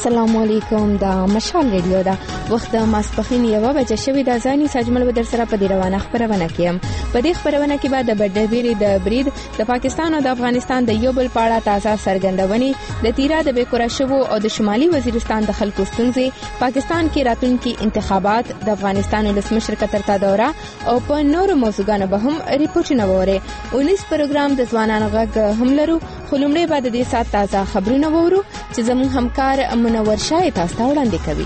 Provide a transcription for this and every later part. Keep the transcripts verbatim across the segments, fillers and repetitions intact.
السلام علیکم. دا مشال ریډیو دا وخت د ماسپخین یوه بجه شوې د ځاني سجمل بدر سره په دې روانه خبرونه کیم. په دې خبرونه کې بعد د بدبيري د برید د پاکستان او د افغانستان د یو بل پاړه تازه سرګندونې د تیرا د بیکوره شوو او د شمالي وزیرستان د خلکو ستونزې، پاکستان کې راتلونکي انتخابات، د افغانستان ولسمشر قطر ته دوره او په نورو موضوعاتو به هم ریپورتونه وره. اونیس پروګرام د ځوانانو غږ هم لرو، خو لومړی بعد د دې سات تازه خبرونه وورو چې زموږ همکار منور شاه تاسو ته وړاندې کوي.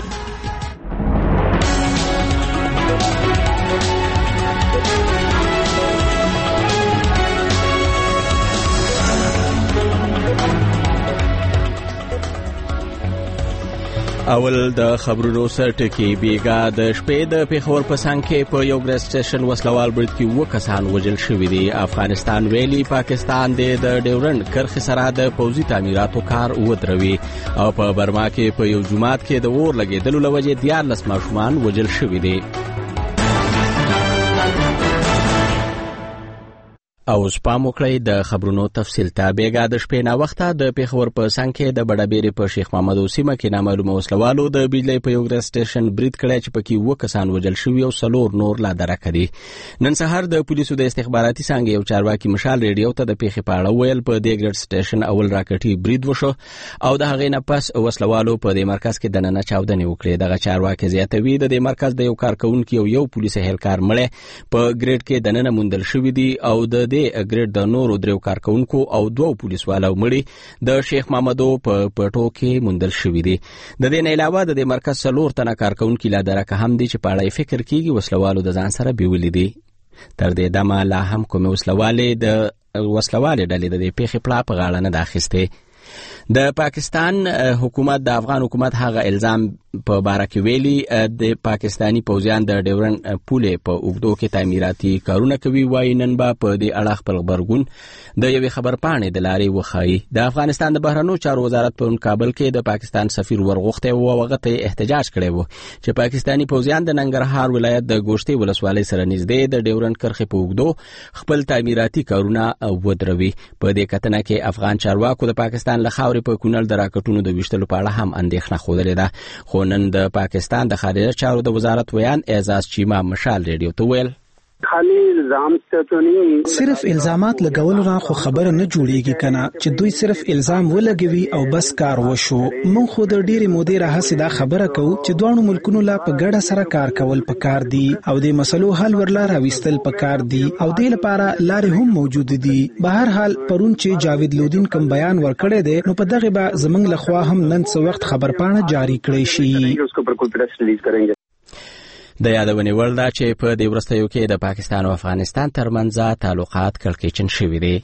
اول د خبرونو سرټکی بیګا د شپې د پیښور په څنګ کې په یو ګریس سټیشن وسلوال برید کې و کسان وژل شوي دي. افغانستان ویلي پاکستان د ډیورنډ کرښې سره د پوځي تعمیراتو کار ودروي او په برما کې په یو جومات کې د اور لګېدلو له وجې دیارلس ماشومان وژل شوي دي. او سپام وکړئ د خبرونو تفصیل ته. بیګا د شپې نا وخته د پیښور په څنګ کې د بډابېري په شیخ محمد اوسیمه کې نامعلومه وسلوالو د بجلی په یو ګریس سټیشن برید کړی چې پکې و کسان وژل شوي او څلور نور لا درکه دي. نن سهار د پولیسو د استخباراتي څانګې یو چارواکي مشال ریډیو ته د پیښې په اړه ویل په دې ګریس سټیشن اول راکټي برید وشو او د هغې نه پس وسلوالو په دې مرکز کې دننه چاودنې وکړې. دغه چارواکي زیاتوي د دې مرکز د یو کارکونکي او یو پولیس اهلکار مړی په ګریډ کې دننه موندل شوي دي او د دې ګریډ د نورو درو کارکونکو او دوه پولیسوالو مړي د شیخ محمدو په پټو کې موندل شوي دي. د دې نه علاوه د مرکز څلور تنه کارکونکو لا درکه هم دي چې په اړه فکر کیږي وسلوالو د ځان سره بیولې دي. تر دې دمه لا هم کوم وسلوالې د وسلوالې ډلې د پیښې پلا په غاړه نه داخسته. د پاکستان حکومت د افغان حکومت هغه الزام په باره کې ویلي د پاکستانی پوځیان د ډیورنډ پولې په اوږدو کې تعمیراتي کارونه کوي. وایي نن به په دې اړه خپل غبرګون د یوې خبرپاڼې د لارې وښایي. د افغانستان د بهرنیو چارو وزارت په کابل کې د پاکستان سفیر ورغوښتی و او هغه ته احتجاج کړی و چې پاکستانی پوځیان د ننګرهار ولایت د ګوشتې ولسوالۍ سره نږدې د ډیورنډ کرښې په اوږدو خپل تعمیراتي کارونه ودروي. په دې کتنه کې افغان چارواکو د پاکستان له خاورې په کونړ د راکټونو د ویشتلو په اړه هم اندېښنه ښودلې ده. خو نن د پاکستان د خارجه چارو د وزارت ویان اعزاز چیما مشال ریډیو ته ویل خالی الزام ته نه صرف الزامات لګول نه خو خبره نه جوړیږي کنه چې دوی صرف الزام ولګوي او بس کار وشو. مونږ خو د ډیره مودې راهسې دا خبره کوو چې دوه ملکونو لا په ګډه سره کار کول پکار دي او د مسلو حل ورلا راوستل پکار دي او د لپاره لارې هم موجود دي. به هر حال پرون چې جاوید لودین کوم بیان ورکړی دی نو په دغه به زمنګ لخوا هم نن څو وخت خبرپاڼه جاری کړی شي. اس کو پر کوئی پریس ریلیز کریں گے. د یادونې وړ ده چې په دې وروستیو کې د پاکستان او افغانستان ترمنځ تعلقات کړکېچن شوي دي.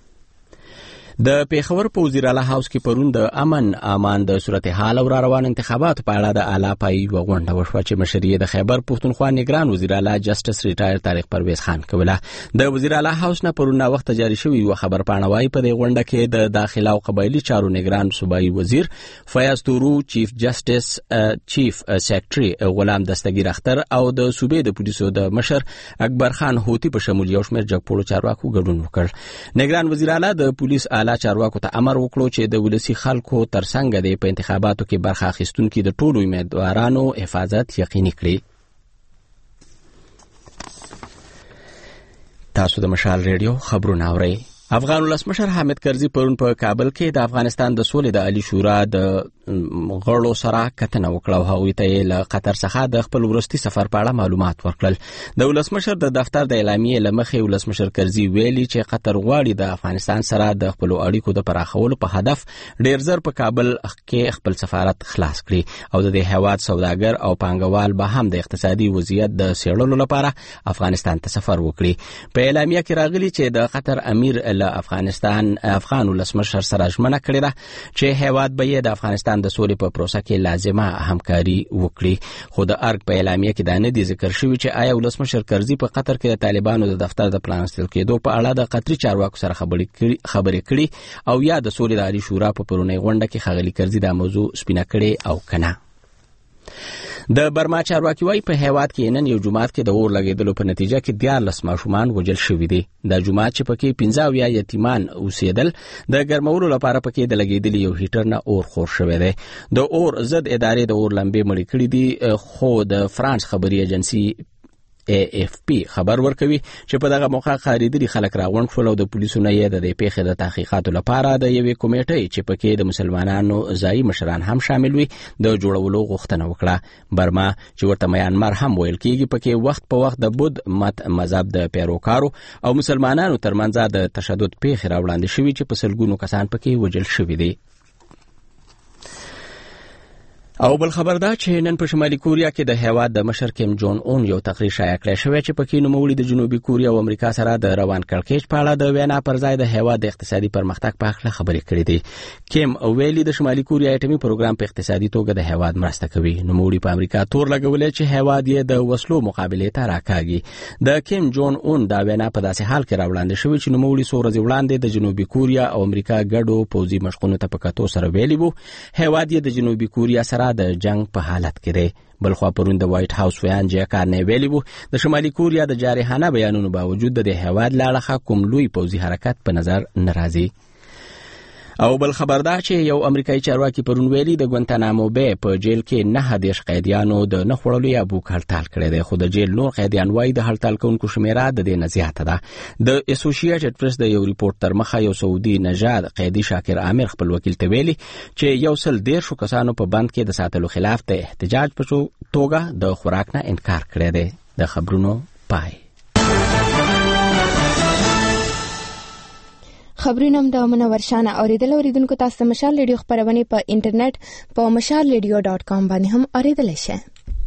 د پیښور په وزیر اعلی هاوس کې پرون د امن امان د صورتحال او را روان انتخاباتو په اړه د اعلی پای یوه غونډه وشوه چې مشر یې د خیبر پښتونخوا نگران وزیر اعلی جسټس ریټایر طارق پرویز خان کوله. د وزیر اعلی هاوس نه پرون وخت جاری شوی یو خبرپاڼه وايي په دې غونډه کې د داخله او قبایلی چارو نگران صوبایي وزیر فیاض تورو، چیف جسټس چیف سیکریټري غلام دستگیر اختر او د صوبې د پولیسو د مشر اکبر خان هوتی په شمول یو شمېر جګپوړو چارواکو ګډون وکړ. نگران وزیر اعلی د پولیس اعلی چارواکو ته امر وکړو چې د ولسی خلکو ترڅنګ د په انتخاباتو کې برخه اخیستونکو د ټولو امیدوارانو حفاظت یقیني کړي. تاسو د مشال ریډیو خبرونه اورئ. افغان ولسمشر حامد کرزي پرون په کابل کې د افغانستان د سولې د عالی شورا د غړو سره کتنه وکړه او هغوی ته له قطر څخه د خپل وروستي سفر په اړه معلومات ورکړل. د ولسمشر د دفتر د اعلامیې له مخې ولسمشر کرزي ویلي چې قطر غواړي د افغانستان سره د خپل اړیکو د پراخولو په هدف ډیر زر په کابل کې خپل سفارت خلاص کړي او د دې هیواد سوداګر او پانګوال به هم د اقتصادي وضعیت د څېړلو لپاره افغانستان ته سفر وکړي. په اعلامیه کې راغلي چې د قطر امیر له افغانستان افغان ولسمشر سره ژمنه کړې ده چې هیواد به یې د افغانستان د سولې په پروسه کې لازمه همکاري وکړي. خو د ارګ په اعلامیه کې دا نه دي ذکر شوي چې آیا ولسمشر کرزي په قطر کې د طالبانو د دفتر د پرانستل کېدو په اړه د قطري چارواکو سره خبرې کړي او یا د سولې د عالی شورا په پرونی غونډه کې ښاغلي کرزي دا موضوع سپینه کړې او کنه. د برما چارواکي وايي په هیواد کې نن یو جماعت کې د اور لګیدلو په نتیجه کې دیارلس ماشومان وژل شوي دي. دا جماعت چې پکې پنځه اویا یتیمان اوسېدل د ګرمولو لپاره پکې د لګیدلي یو هیټر نه اور خور شوی دی. د اور ضد ادارې د اور لمبې مړې کړې دي، خو د فرانس خبري ایجنسي اے اف پی خبر ورکوي چې په دغه موقع خاریدلي خلک راغونډ شول او د پولیسو نه یې د دې پیښې د تحقیقاتو لپاره د یوې کمیټې چې پکې د مسلمانانو ځایي مشران هم شامل وي د جوړولو غوښتنه وکړه. برما چې ورته میانمار هم ویل کېږي پکې وخت په وخت د بود مت مذهب د پیروکارو او مسلمانانو ترمنځ د تشدد پیښې راوړاندې شوي چې په سلګونو کسان پکې وژل شوي دي. او بل خبر دا چې نن په شمالي کوریا کې د هیواد د مشر کیم جون اون یو تقریر شایع کړی شوی چې پکې نوموړي د جنوبي کوریا او امریکا سره د روان کړکېچ په اړه د وینا پر ځای د هیواد د اقتصادي پرمختګ په اړه خبرې کړې دي. کیم ویلي د شمالي کوریا اټومي پروګرام په اقتصادي توګه د هیواد مرسته کوي. نوموړي په امریکا تور لګولې چې هیواد یې د وسلو مقابلې ته راکاږي. د کیم جون اون دا وینا په داسې حال کې راوړاندې شوې چې نوموړي څو ورځې وړاندې د جنوبي کوریا او امریکا ګډو پوځي مشقونو ته په کتو سره ویلي وو هیواد یې د جنوبي کوریا سره د جنگ په حالت کې دی. بل خو پرون د وایټ هاوس ویان جې کارنی ویلي وو د شمالي کوریا د جارحانه بیانونو باوجود د هیواد لاړه کوم لوی پوځي حرکت په نظر ناراضي. او بل خبردار چې یو امریکایي چارواکي پرون ویلي د ګوانتانامو بې په جیل کې نه دیش قیدیانو د نه خوړلو یا بوک هړتال کړی دی، خو د جیل نور قیدیان وایي د هړتال کوونکو شمیره د دې نه زیاته ده. د اسوسییټډ پریس د یو ریپورت تر مخه یو سعودي نژاد قیدي شاکر عامر خپل وکیل ته ویلي چې یو سل دیرشو کسانو په بند کې د ساتلو خلاف د احتجاج په توګه د خوراک نه انکار کړی دی. د خبرونو پای. خبرونه د منور شانه اوریدل اوریدونکو تاسو مشال ریډیو خبرونه په انټرنیټ په مشال ریډیو ډاٹ کام باندې هم اوریدل شئ.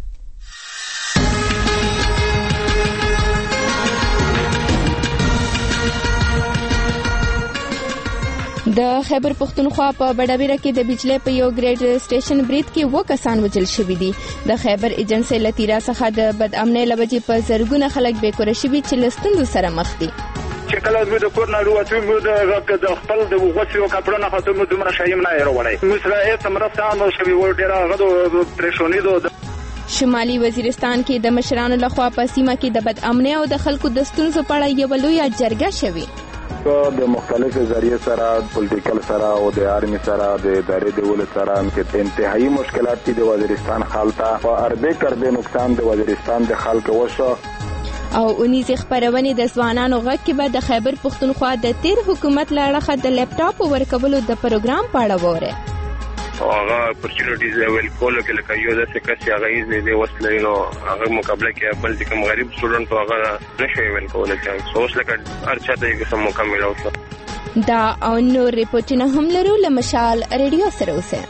د خیبر پختونخوا په بډابیره کې د بجلی په یو ګریډ سټیشن برید کې و کسان وژل شوي دي. د خیبر ایجنسي لتیرا څخه د بدامنۍ لوجې په زرګونه خلک بیکوره شوي چې له ستونزو سره مخ دي. چې کله زموږ د کور نه راووتو موږ د خپل د غوښې او کپړو نه خاطر موږ دومره شایم نه راوړی. موږ سره هېڅ مرسته هم شوې وه، ډېره هغه د پریشانېدو. شمالي وزیرستان کې د مشرانو لخوا په سیمه کې د بدامنۍ او د خلکو د ستونزو په اړه یوه لویه جرګه شوې. د مختلفو ذریعې سره پولیټیکل سره او د آرمي سره د ادارې د ول سره چې انتهایی مشکلات دي د وزیرستان خالته او اربه کربه نقصان د وزیرستان د خلک وشو. او اونیز خبرونه د ځوانانو غږ کې به د خیبر پختونخوا د تیر حکومت لاړه د لیپټاپ ورکولو د پروګرام په اړه وره. هغه اپورچونټیز ویل کولو کې لکه یو داسې کس چې هغه یې دې وسلې نو هغه مقابله کې بل چې کوم غریب سټوډنټ هغه نشي ویل کولای چې اوس لکه هر چا ته یې کوم مکمل اوسه. دا او نور ریپورتونه هم لرو له مشال ریډیو سره اوسه.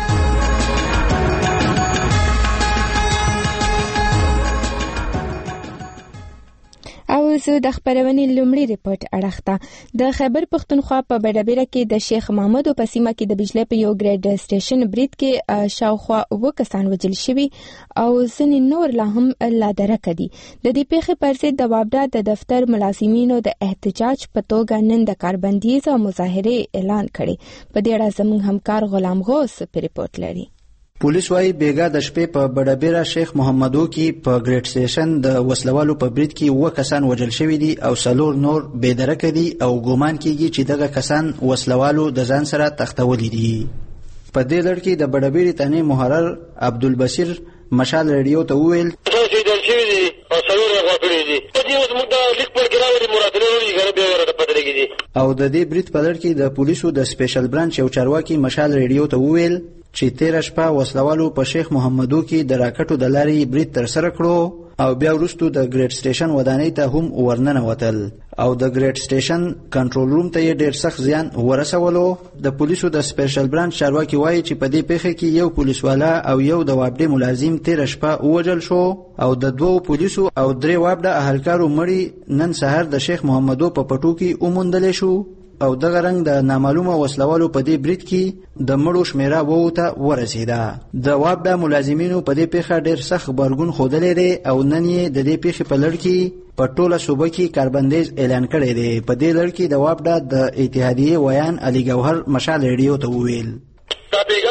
او زه د خبرونې لومړی ریپورت اړخته د خیبر پختونخوا په بډابیره کې د شیخ محمد په سیمه کې د بجلی په یو ګریډ سټیشن برید کې شاوخوا اووه کسان وژل شوي او ځینې نور لا هم لا درکه دي. د دې پیښې پر ضد د وابډا د دفتر ملازمینو د احتجاج په توګه نن د کاربندیز او مظاهرې اعلان کړي. په دې اړه زموږ همکار غلام غوث په ریپورت لري. پولیس وايي بیګا د شپې په بډابیره شیخ محمدو کې په ګریډ سټیشن د وسلوالو په برید کې اووه کسان وژل شوي دي او څلور نور بې درکه دي او ګومان کېږي چې دغه کسان وسلوالو د ځان سره تښتولي دي. په دې لړ کې د بډابیرې تنې محرر عبدالبصیر مشال ریډیو ته وویل چې دل شوي دي او څلور یې غوا کړي دي. په دې زموږ د لیک پر کې راغلي مراتلې وړي غره بیا ورته پته لګېدي. او د دې برید په لړ کې د پولیسو د سپیشل برانچ یو چارواکي مشال ریډیو ته وویل چې تیره شپه وسلوالو په شیخ محمدو کې د راکټو د لارې برید ترسره کړو او بیا وروسته د ګریډ سټیشن ودانۍ ته هم ورننوتل او د ګریډ سټیشن کنټرول روم ته یې ډېر سخت زیان ورسولو. د پولیسو د سپیشل برانچ چارواکي وایي چې په دې پیښه کې یو پولیسوالا او یو د وابډې ملازم تیره شپه ووژل شو او د دوو پولیسو او درې وابډه اهلکارو مړي نن سهار د شیخ محمدو په پټو کې وموندلی شو او دغه رنګ د نامعلومه وسلوالو په دې برید کې د مړو شمیره وو ته ورسېده. د وابډا ملازمینو په دې پیښه ډېر سخت غبرګون ښودلی دی او نن یې د دې پیښې په لړ کې په ټوله صوبه کې کاربندیز اعلان کړی دی. په دې لړ کې د وابډا د اتحادیې ویان علي ګوهر مشال ریډیو ته وویل دا پیګا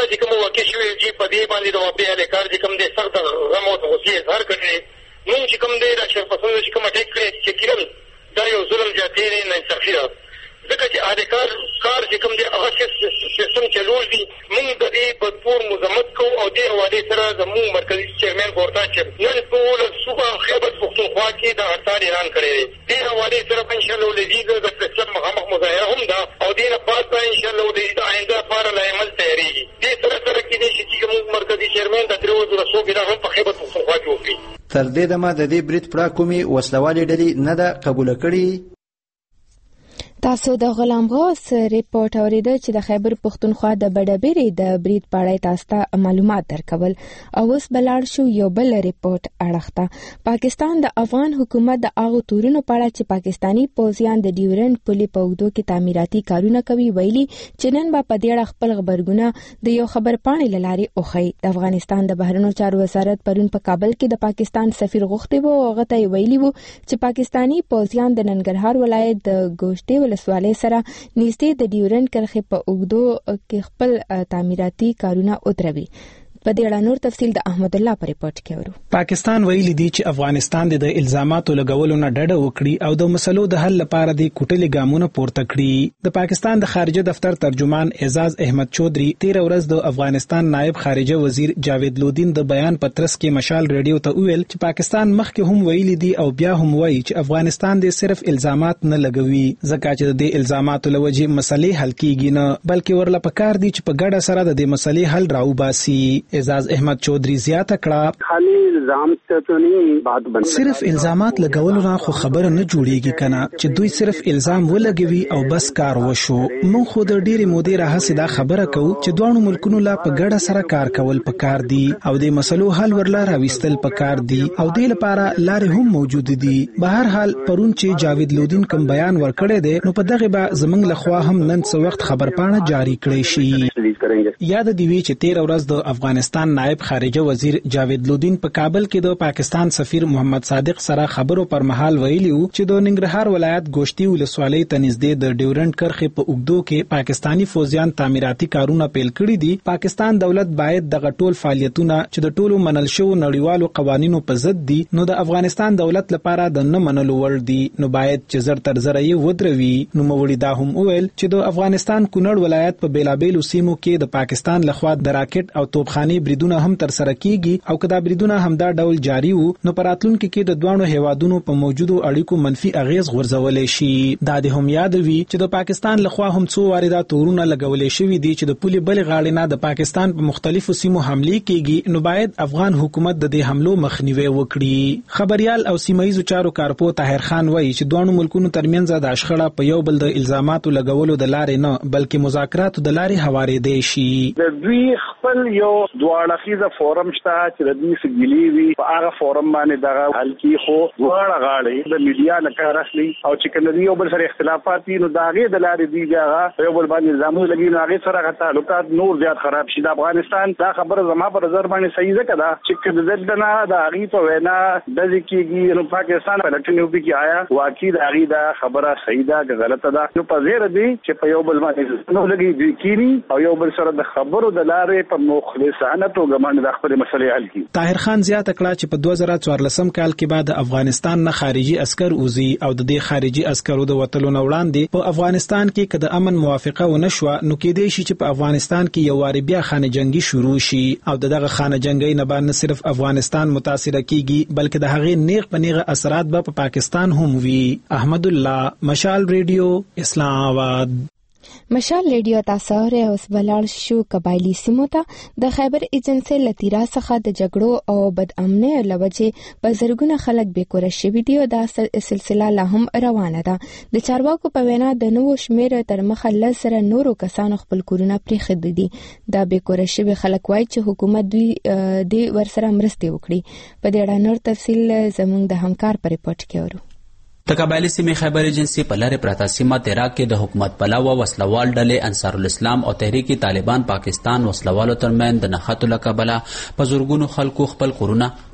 چې کوم واقع شوی چې په دې باندې د واقع اهلکار چې کوم دی سخت غم او غصې اظهار کړی مونږ چې کوم دی د اشرفپسندو چې کومه ټیک کړی چې یقینا دا یو ظلم زیاتې دی ناانصافي ده ځکه چې اهلکار کار چې کوم دی هغه سیستم چلول دي مونږ د دې په تور مذمت کوو او دې حوالې سره زموږ مرکزي چیرمین ګورتاج صاحب نن ټوله صوبه خیبر پښتونخوا کې د هړتال اعلان کړی دی دې حوالې سره به انشاءالله ولزیږ د پریس کلب مخامخ مظاهره هم ده او دې نه بعد به انشاءالله ولزیږ د آینده لپاره له عمل تیارېږي دې سره سره کېدای شي چې زموږ مرکزي چیرمین د درې ورځو رسو بنا هم په خیبر پښتونخوا کې وکړي. تر دې دمه د دې برید پړه کومې وسلوالې ډلې نه ده قبوله کړې. تاسو د غلام غوث ریپورت اوریده چې د خیبر پښتونخوا د بډبېرې د برید په اړه تاسو ته معلومات درکول او اوس بلاړ شو یو بل ریپورت اړخته. پاکستان د افغان حکومت د هغو تورونو په اړه چې پاکستانی پوځیان د ډیورنډ پولې په اوږدو کې تعمیراتي کارونه کوي ویلي چې نن به په دې اړه خپل خبرګونه د یو خبرپاڼې له لارې وښیي. د افغانستان د بهرنیو چارو وزارت پرون په کابل کې د پاکستان سفیر غوښتي وو او هغه ته ویلي وو چې پاکستانی پوځیان د ننګرهار ولایت د ګوشتې ولسوالۍ سره نږدې د ډیورنډ کرښې په اوږدو کې خپل تعمیراتي کارونه ودروي. په دې اړه نور تفصیل د احمد الله پر ریپورت کې ورو. پاکستان ویلي دی چې افغانستان د الزاماتو لګولو نه ډډه وکړي او د مسلو د حل لپاره د کوټلې ګامونه پورته کړي. د پاکستان د خارجه دفتر ترجمان اعزاز احمد چودري تیر ورځ د افغانستان نائب خارجه وزیر جاوید لودین د بیان پترس کې مشال ریډیو ته ویل چې پاکستان مخکې هم ویلي دی او بیا هم وایي چې افغانستان د صرف الزامات نه لګوي ځکه چې د الزاماتو لوجې مسلې حل کیږي نه بلکې ورله پکار دي چې په ګډه سره د مسلې حل راوباسي. اعزاز احمد چودري زیاته کړه خالي الزام ته نه بات بند صرف الزامات لګول نه خو خبره نه جوړیږي کنه چې دوی صرف الزام ولګوي او بس کار وشو. مونږ خو د ډېری مودې راهسې دا خبره کوو چې دوه ملکونو لا په ګډه سره کار کول پکار دي او د مسلو حل ورلا راوستل پکار دي او د لپاره لارې هم موجود دي. به هر حال پرون چې جاوید لودین کوم بیان ورکړی دی نو په دغه به زمنګ لخوا هم نن څو وخت خبرپاڼه جاری کړی شي. یاد دی وی چې تیر ورځ د افغانستان نائب خارجه وزیر جاوید لودین په کابل کې د پاکستان سفیر محمد صادق سره خبرو پر مهال ویلي و چې د ننګرهار ولایت ګوشتي ولسوالۍ ته نږدې د ډیورنډ کرښې په اوږدو کې پاکستانی فوجیان تعمیراتي کارونه پیل کړي دي. پاکستان دولت باید دغه ټول فعالیتونه چې د ټولو منل شوو نړیوالو قوانینو په ضد دي نو د افغانستان دولت لپاره د نه منلو وړ دي نو باید چې زر تر زر یې ودروي. نو موري دا هم وویل چې د افغانستان کونړ ولایت په بیلابېلو سیمو کې د پاکستان لخوا د راکټ او توپخانې بریدونه هم تر سره کیږي او کدا بریدونه همدا ډول جاری وو نو پراتلونکو کې د دوانو هیوادونو په موجودو اړیکو منفي اغیز غورځولې شي. دا د هم یاد وی چې د پاکستان لخوا هم څو واردات تورونه لګولې شوې دي چې د پولي بل غاړې نه د پاکستان په مختلفو سیمو حمله کیږي نو باید افغان حکومت د دې حملو مخنیوي وکړي. خبريال او سیمایي چارو کارپو طاهر خان وایي چې دوانو ملکونو ترمنځ د اشخړه په یو بل د الزاماتو لګولو د لارې نه بلکې مذاکراتو د لارې هوارې دي شي. د دوی خپل یو دواړه خيزه فورم شته چې د دې سګلی وی په هغه فورم باندې دغه حل کی خو دواړه غاړي د میډیا نه کار اخلي او چې کله یو بل سره اختلافات دي نو داغه د لارې دیګه یو بل باندې الزامونه لګي نو هغه سره تعلقات نور زیات خراب شي. د افغانستان دا خبره زما پر نظر باندې صحیح ده کدا چې کله دلته د هغه په وینا د ځکیږي نو پاکستان په لټنیو کې آیا واقعي د هغه دا خبره صحیح ده که غلطه ده نو په زیر دی چې په یو بل باندې نو لګي دی کینی او یو بل سره د خبرو د لارې په مخلصانه توګه باندې د خپل مسلې حل کړي. طاهر خان زیاته کړه چې په دوه زره څوارلسم کال کې بعد افغانستان نه خارجي عسكر اوزي او د دې خارجي عسكرو د وټلو نه وړاندې په افغانستان کې کده امن موافقه ونه شو نو کې دی چې په افغانستان کې یو واری بیا خانه جنگي شروع شي او دغه خانه جنگي نه باندې صرف افغانستان متاثر کیږي بلکې د هغې نیغ په نیغه اثرات به په پاکستان هم وي. احمد الله مشال ریډیو اسلام آباد. مشال ریډیو تاسو اوره اوس بلال شو قبایلی سیمو ته د خیبر ایجنسی لتیرا څخه د جګړو او بد امنۍ لوجه په زرګونه خلک بیکور شوي دي او دا سلسله لا هم روانه ده. د چارواکو په وینا د نوو شمیر تر مخه لسره نورو کسانو خپل کورونه پرې خدي دي. دا بیکور شوي خلک وایي چې حکومت دوی د ورسره مرسته وکړي. په دې اړه نور تفصیل زموږ د همکار پر ریپورت کې ورو. د قبایلی سیمې خیبر ایجنسی په لارې پراته سیمه تیراک کې د حکومت پلاوه وسلوال ډلې انصار الاسلام او تحریک طالبان پاکستان وسلوالو ترمن د نښتو له کبله په زورګونو خلکو خپل کورونه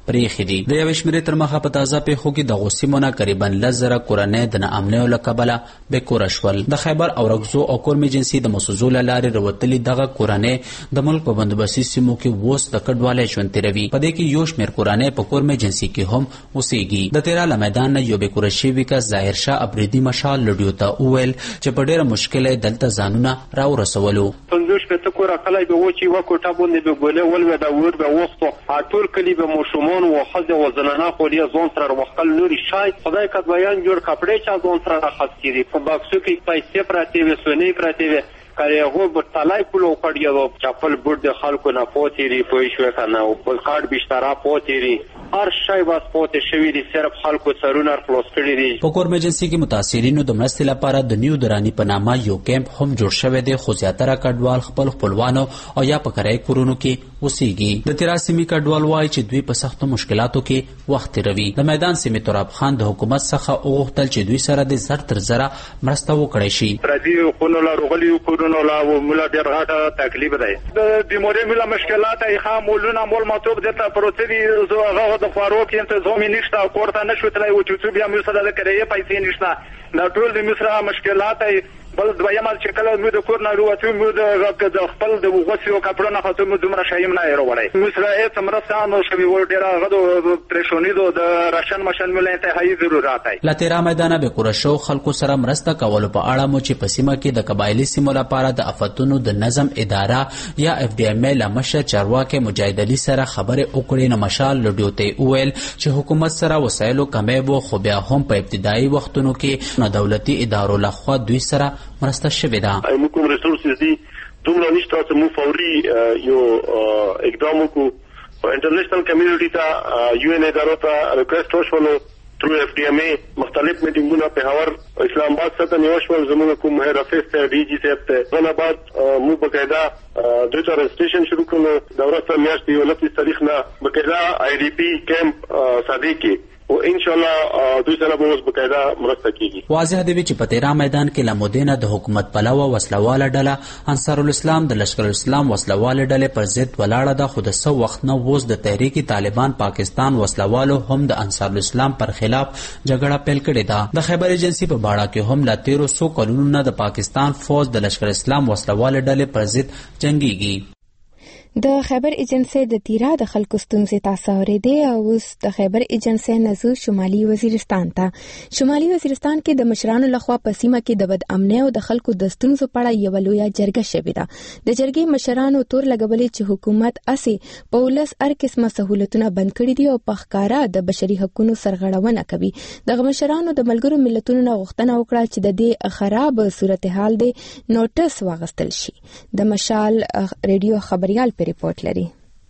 پریښي دي. د یوې شمېرې تر مخه په تازه پیښو کې دغو سیمو نه قریبا لس زره کورنۍ د ناامنیو له کبله بېکوره شول. د خیبر او رګزو او کورم ایجنسي د مسوزو له لارې راوتلي دغه کورنۍ د ملک په بندوبستي سیمو کې اوس د کډوالۍ ژوند تېروي. په دې کې یو شمېر کورنۍ په کورم ایجنسي کې هم اوسېږي. د تیرا له میدان نه یو بېکوره شوي کس ظاهر شاه ابریدي مشال لډیو ته وویل چې په ډېره مشکله دلته ځانونه راورسولو. پنځوس شپېته کوره کلی به و چې یوه کوټه باندې به ګولۍ ولوېده اور به وغوښتو ټول کلي به ماشومان و ښځې و زنانه خولې ځان سره راوښکل نورې شای خدای کدویان جوړ کپړې چا ځان سره راخیستې دي. په باکسو کې پیسې پرتې وې سونې پرتې وې که هغو به تلای پول وکړي چپل بوټ د خلکو نه پاتې دي پوه شوې که نه او په کاټ بیشتره پاتې دي هر شی بس پاتې شوي دي صرف خلکو سرونه خلاص کړي دي. په کورم ایجنسي کې متاثرینو د مرستې لپاره د نیو دراني په نامه یو کیمپ هم جوړ شوی دی خو زیاتره کډوال خپل خپلوانو او یا په کرایي کورونو کې اوسېږي. د تیرا سیمې کډوال وایي چې دوی په سختو مشکلاتو کې وخت تېروي. د میدان سیمې تراب خان د حکومت څخه وغوښتل چې دوی سره د زر تر زره مرسته وکړی شي. پردي خونو له راغلیو کورونو له مولا ډېر غټه تکلیف دی. د بیمارۍ مله مشکلات یې ښه مولونه مول مطلوب دلته پروتې دي زه هغه د خوراک انتظام یې نشته کور ته نه شو تللی و چې څو بیا موږ سره د کرایې پیسې نشته دا ټول د موږ سره مشکلات بل دویمه چې کله موږ د کور نه راوتو موږ د خپل د غوښې او کپړو نه خاطر موږ دومره شی هم نه یې راوړی. موږ سره هېڅ مرسته نه شوې وه ډېره هغه د پرېشاني د راشن مشن مله انتهایي ضرورت دی. له تیرا میدانه بېکوره شو خلکو سره مرسته کولو په اړه مو چې په سیمه کې د قبایلي سیمو لپاره د افتونو د نظم اداره یا اف ډي ام ای له مشر چارواکي مجاهد علي سره خبرې وکړې نو مشال لډیو ته وویل چې حکومت سره وسایلو کمی و خو بیا هم په ابتدایي وختونو کې نه دولتي ادارو لخوا دوی سره مرسته شوې ده. موږ کوم ریسورسز دي دومره نشته چې موږ فوري یو اقدام وکړو په انټرنیشنل کمیونټي ته یو ان ادارو ته ریکویسټ وشولو تھرو اف ڈی ایم اے مختلف میټینګونه پېښور اسلام آباد څخه نیول شول. زموږ کوم مهر حافظ ته ډي جي صاحب ته اسلام آباد موږ باقاعده دوی ته رجسټریشن شروع کړو د ورځ میاشتې یولسمې تاریخ نه باقاعده آی ډي پي کیمپ ساده کې او ان شاء الله دوی سره به اوس باقاعده مرسته کیږي. واضح دی چې په تیرا میدان کې له مودې نه د حکومت پلوه وسلواله ډله انصار الاسلام د لشکر الاسلام وسلواله ډلې پر ضد ولاړه ده خو د څه وخت نه اوس د تحریک طالبان پاکستان وسلوالو هم د انصار الاسلام پر خلاف جګړه پیل کړې ده. د خیبر ایجنسي په باړه کې هم له تیرو څو کلونو نه د پاکستان فوج د لشکر الاسلام وسلواله ډلې پر ضد جنګيږي. د خیبر ایجنسي د تیرا د خلکو ستونزې تاسو اورېدې او اوس د خیبر ایجنسي نزو شمالي وزیرستان ته. شمالي وزیرستان کې د مشرانو لخوا په سیمه کې د بد امنۍ او د خلکو د ستونزو په اړه یوه لویه جرګه شوې ده. د جرګې مشرانو تور لګولې چې حکومت اسې په ولس هر قسمه سهولتونه بند کړي دي او په ښکاره د بشري حقونو سرغړونه کوي. دغه مشرانو د ملګرو ملتونو نه غوښتنه وکړه چې د دې خراب صورتحال د نوټس واغستل شي. د مشال ریډیو خبريال رپورت لري.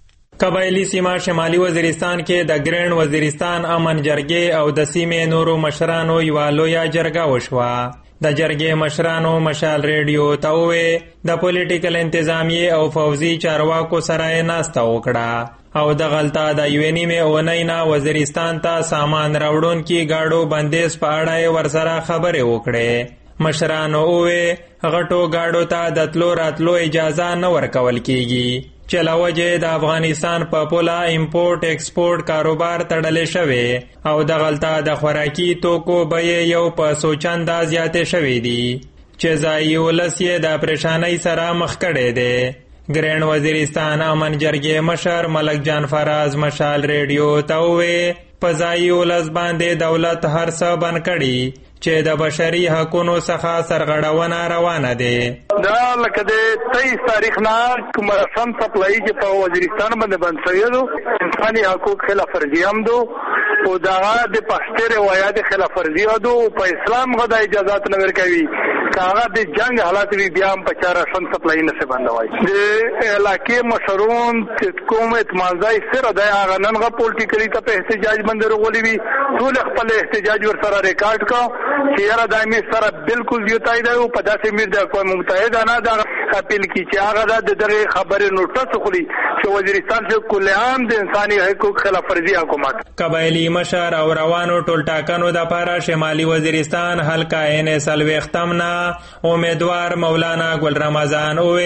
قبایلی سیمه شمالي وزیرستان کې د ګرین وزیرستان امن جرګې او د سیمې نورو مشرانو یوه لویه جرګه وشوه. د جرګې مشرانو مشال ریډیو ته وویل د پولیټیکل انتظامیې او فوزي چارواکو سره یې ناسته وکړه او د غلطه د یوې نیمې اونۍ نه وزیرستان ته سامان راوړونکي ګاډو بندیز په اړه یې ورسره خبرې وکړې. مشرانو وویل غټو ګاډو ته د تلو راتلو اجازه نه ورکول کیږي چې له وجې د افغانستان په پوله امپورټ ایکسپورټ کاروبار تړلې شوی او د غلطه د خوراکي توکو بیې یو په څو چنده زیاتې شوې دي چې ځایي ولس یې د پریشانۍ سره مخ کړی دی. ګرین وزیرستان امن جرګې مشر ملک جان فراز مشال ریډیو ته وویل په ځایي ولس باندې دولت هر څه بند کړي چې د بشري حقونو څخه سرغړونه روانه ده. دا لکه د تیئیس تاریخ نه کوم رسم سپلای چې په وزیرستان باندې بند شوی دی انساني حقوق خلاف ورزي هم ده او دا د پښتو روایت خلاف ورزي ده او په اسلام غو د اجازهات نه ورکوي کاغه د جنگ حالات وی بیا هم په چا رسم سپلای نه څه بندوي. د علاقې مشرون کوم اتمانځای سره د هغه نن غو پولیټیکلی ته په احتجاج باندې ورغولي وي ټول خپل احتجاج ور سره ریکارډ کا چې یاره د امیر سره بالکل یوتای دی او په داسې امیر د اقوام متحده نه دا اپیل کی چې هغه د دغه خبرې نوټس خوري چې وزیرستان چې کله عام د انساني حقوق خلاف ورزي حکومت. قبایلی مشر او روانو ټولټاکنو د لپاره شمالي وزیرستان حلقه عین سلوختم نه امیدوار مولانا ګل رمضان اوه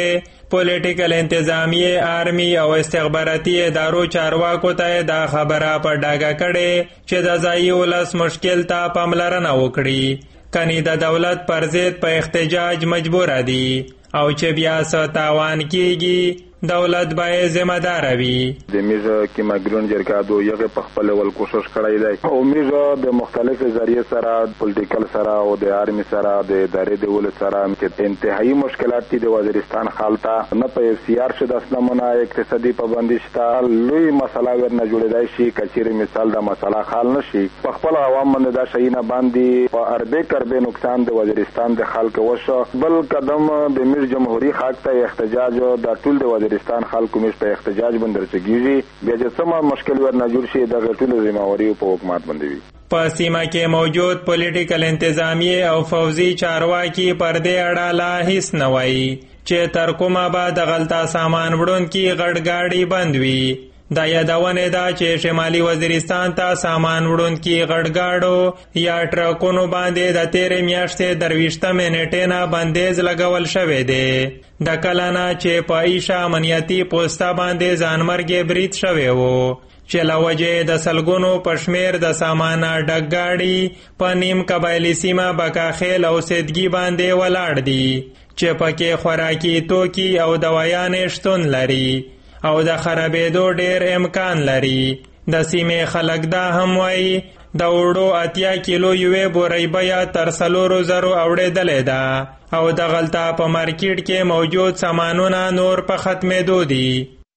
پولیټیکل انتظامیه، آرمی او استخباراتي ادارو چارواکو ته دا خبره په ډاګه کړې چې د ځایي ولس مشکل ته پاملرنه وکړي، کني د دولت پر ضد په احتجاج مجبور دي او چې بیا څه تاوان کیږي دولت باید ذمہ دار وي. د میزه کې مګرون جرګادو یغه په خپل ول کوشش کړی دی او میزه د مختلفو ذریعہ سره پولیټیکل سره او د آرمی سره د ادارې د ول سره چې انتهایی مشکلات دي د وزیرستان حالت نه په سیار شد اسنمونه اقتصادي پابندي شته لوی مسله ورنه جوړیدای شي کچېره مثال د مسله حل نشي په خپل عوام باندې دا شي نه باندې په اربه کربه نقصان د وزیرستان د خلک وشو بل قدم د میر جمهوریت حق ته احتجاج د ټول د وزیرستان خلکو مش په احتجاج باندې چګیږي بیا چې سم مشکل ورنه جوړ شي د ټول ذمہواری په حکومت باندې وي. په سیمه کې موجود پولیټیکل انتظامیه او فوزي چارواکي پر دې اړه لا هیڅ نه وایي چې تر کومه به د غلطه سامان وړونکي غټ ګاډي بند وي. دا یادونه ده چې شمالي وزیرستان ته سامان وړونکي غټ ګاډو یا ټرکونو باندې د تیرې میاشتې درویشتمې نیټې نه بندیز لګول شوی دی. د کله نه چې په ایشه امنیتي پوسته باندې ځانمرګي برید شوی و چې له وجې د سلګونو په شمېر د سامانه ډک ګاډي په نیم قبایلي سیمه بکاخیل او سیدګي باندې ولاړ دي چې پکې خوراکي توکي او دوايانې شتون لري او د خرابېدو ډېر امکان لري. د سیمې خلک دا هم وایي د وړو اتیا کیلو یوې بورۍ بیه تر څلورو زرو اوړېدلې ده او د غلطه په مارکیټ کې موجود سامانونه نور په ختمېدو دي.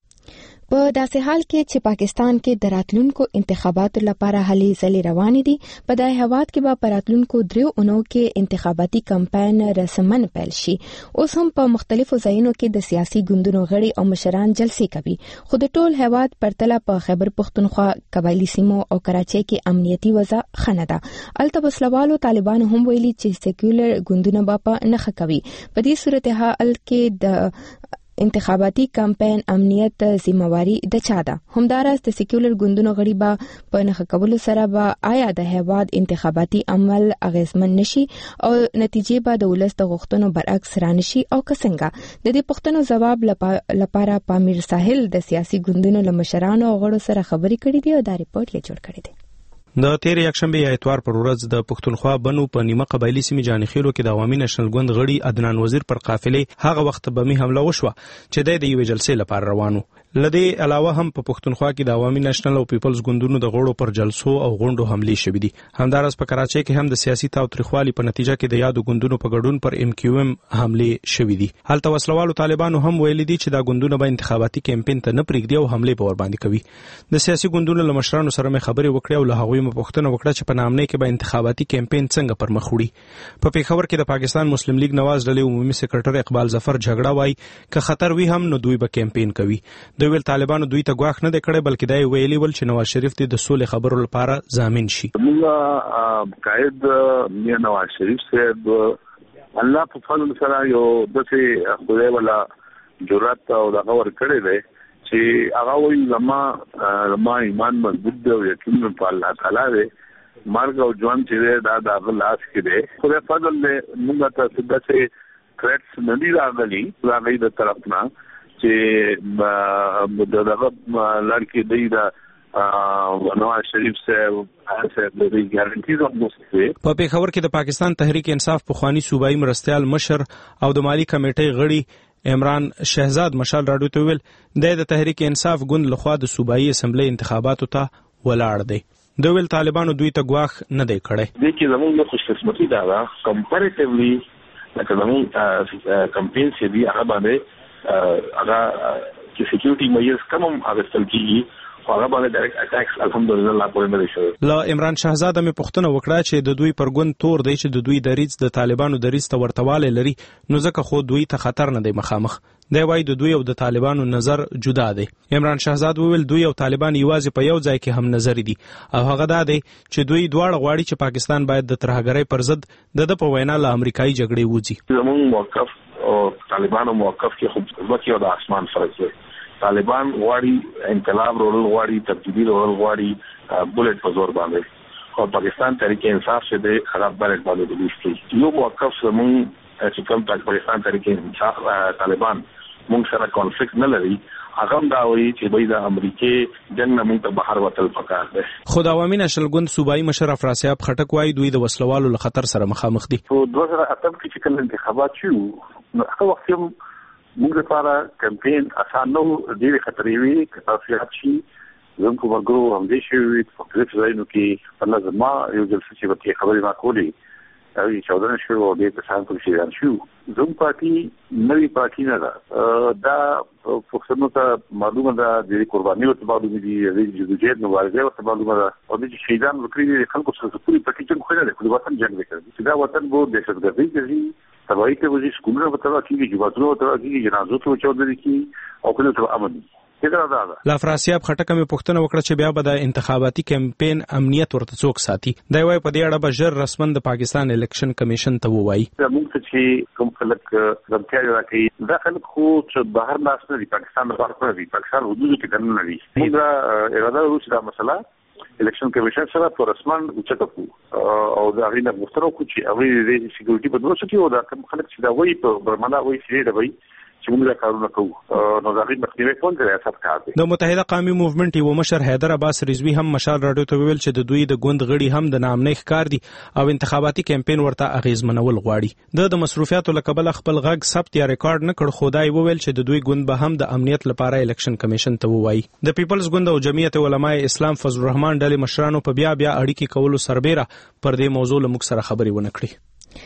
په داسې حال کې چې پاکستان کې د راتلونکو انتخاباتو لپاره هلې ځلې روانې دي، په دای هواد کې به په راتلونکو دریو اونو کې انتخاباتي کمپاین رسمن پیل شي. اوس هم په مختلفو ځایونو کې د سیاسي ګوندونو غړي او مشران جلسې کوي، خو د ټول هواد پرتله په خیبر پختونخوا، قبایلي سیمو او کراچۍ کې امنیتي وضع ښه نه ده. هلته وسلوالو طالبانو هم ویلي چې سیکولر ګوندونه به په نښه کوي. په دې صورتحال کې د انتخاباتي کمپاین امنیت ذمہواری د چا ده؟ همداراز د سیکولر ګوندونو غړي به په نښه کولو سره به آیا د هیواد انتخاباتي عمل اغیزمن نشي او نتیجې به د ولس د غوښتنو برعکس رانشي او که څنګه؟ د دې پوښتنو ځواب لپاره پامیر ساحل د سیاسي ګوندونو له مشرانو او غړو سره خبرې کړې دي او دا ریپورت یې جوړ کړی دی. د تیر یکشنبه یا اتوار پر ورځ د پښتونخوا بنو په نیمه قبایلی سیمې جانخیلو کې د عوامي نېشنل ګوند غړي عدنان وزیر پر قافلې هغه وخت بمي حمله وشوه چې د یوې جلسې لپاره روانو. لدې علاوه هم په پښتونخوا کې د عوامي نېشنل او پیپلز ګوندونو د غړو پر جلسو او غونډو حملې شوې دي. همدارس په کراچۍ کې هم د سیاسي تاوتریخوالي په نتیجه کې د یادو ګوندونو په ګډون پر ام کیو ام حملې شوې دي. هلته وسلوالو طالبانو هم ویلي دي چې دا ګوندونه به انتخاباتي کمپاین ته نه پرېږدي او حملې به ورباندې کوي. د سیاسي ګوندونو له مشرانو سره مې خبرې وکړې او له هغوی مې پوښتنه وکړه چې په نامنۍ کې به انتخاباتي کمپاین څنګه پر مخ وړي. په پیښور کې د پاکستان مسلم لیگ نواز ډلې عمومي سکرټر اقبال ظفر جګړه وایي که خطر وي هم نو دوی به کمپاین کوي. دوی ویل طالبانو دوی ته ګواښ نه دی کړی بلکې دا یې ویلي ول چې نواز شریف دې د سولې خبرو لپاره ضامن شي. موږ قائد میر نواز شریف صاحب الله په فضل سره یو دغه خدای ولا جرأت او دغه ور کړی دی چې هغه وایي لما لما ایمان مضبوط دی او یقین په الله تعالی دی مرګ او ژوند چې دا د هغه لاس کې دی. خدای فضل دې موږ ته څه ثریټس نه دي راغلي راغلي د طرف نه چې دغه لړکی دی دا نواز شریف صاحب صاحب د ګارانټیز او مسته. په پیښور کې د پاکستان تحریک انصاف پخوانی صوبایي مرستیال مشر او د مالی کمیټې غړي عمران شهزاد مشال راډیو ته ویل د تحریک انصاف ګوند لخوا د صوبایي اسمبلی انتخاباتو ته ولاړ دی. دوی ویل طالبانو دوی ته ګواښ نه دی کړی. د کې زموږ خوش قسمتي دا ده کمپیریټیولی لکه زموږ کمپین چې دی هغه باندې هغه چې سکیورټي میجرز کم هم اغوستل کېږي خو هغه باندې ډایرکټ اټیکس الحمدلله لا پورې نه دی شوی. له عمران شهزاده مې پوښتنه وکړه چې د دوی پر ګوند تور دی چې د دوی دریځ د طالبانو دریځ ته ورتوالی لري نو ځکه خو دوی ته خطر نه دی مخامخ. دی وایي د دوی او د طالبانو نظر جدا دی. عمران شهزاد وویل دوی او طالبان یوازې په یو ځای کې هم نظر دي او هغه دا دی چې دوی دواړه غواړي چې پاکستان باید د ترهګرۍ پر ضد د ده په وینا له امریکایي جګړې وځي. زموږ موقف او طالبانو موقف کې خو ځمکې او د اسمان فرق دی. طالبان غواړي انقلاب رول غواړي تبدیلی رول غواړي بولټ په زور باندې او پاکستان تحریک انصاف چې دی هغه بلټ باندې دی. یو موقف زموږ چې کوم پاکستان تحریک انصاف طالبان موږ سره کانفلیکټ نه لري هغه دا وایي چې به د امریکای جنگ نه موږ ته بهر وتل پکار دی. خو د عوامي نشنل ګوند صوبایي مشر افراسیاب خټک وایي دوی د وسلوالو له خطر سره مخامخ دي. په دوه زره اته کې چې کوم انتخابات شو نو هغه وخت هم موږ لپاره کمپاین اسانه نو ډېر خطرې وي چې تاسو یاد شي زموږ په ورګرو هم دې شي په کلیپ ځایونو کې په لازم ما یو ځل چې به خبرې ما کولې او چودنه شو او دې په سان په شیران شو زموږ پارټي نوې پارټي نه ده دا پښتنو ته معلومه ده د قرباني او معلومه دي د جدوجہد مبارزه او معلومه ده او د شهیدان وکړي خلکو سره پوری پټی جنگ خو نه ده د وطن جنگ وکړي چې دا وطن وو د دهشتګردۍ کوي تبعی ته وځي سکولونه په تبع کې جوابونه په تبع کې جنازو ته چودري کې او کله ته امن لا افراسیاب خټک مې پوښتنه وکړه چې بیا به د انتخاباتي کمپاین امنیت ورته څوک ساتي. دا وایي په دې اړه به ژر رسماً د پاکستان الیکشن کمیشن ته ووایي. موږ چې کوم خلک ځمکې راکړي دا خلک خو چې بهر لاس نه دي پاکستان بهر نه دي پاکستان حدود کې قانون نه دي. موږ اراده لرو چې دا مسله الیکشن کمیشن سره په رسماً وچکو او دا غوښتنه وکړو چې هغه د سکیورټي په دوه کې او دا کوم خلک چې دا وایي په برملا وایي چې دا وایي چې موږ دا کارونه کوو نو دا غي مخنیوي کول د ریاست کار دی. د متحده قومي موومېنټ یو مشر حیدر عباس رضوی هم مشال راډیو ته ویل چې د دوی د ګوند غړي هم د نامنۍ ښکار دي او انتخاباتي کمپاین ورته اغیزمنول غواړي. د د مصروفیاتو لکبل خپل غږ ثبت یا ریکارډ نه کړ خو دا ویل چې د دوی ګوند به هم د امنیت لپاره الیکشن کمیشن ته ووایي. د پیپلز ګوند او جمعیت علماء اسلام فضل الرحمن ډلې مشرانو په بیا بیا اړیکې کولو سربېره پر دې موضوع له موږ سره خبرې ونه کړې.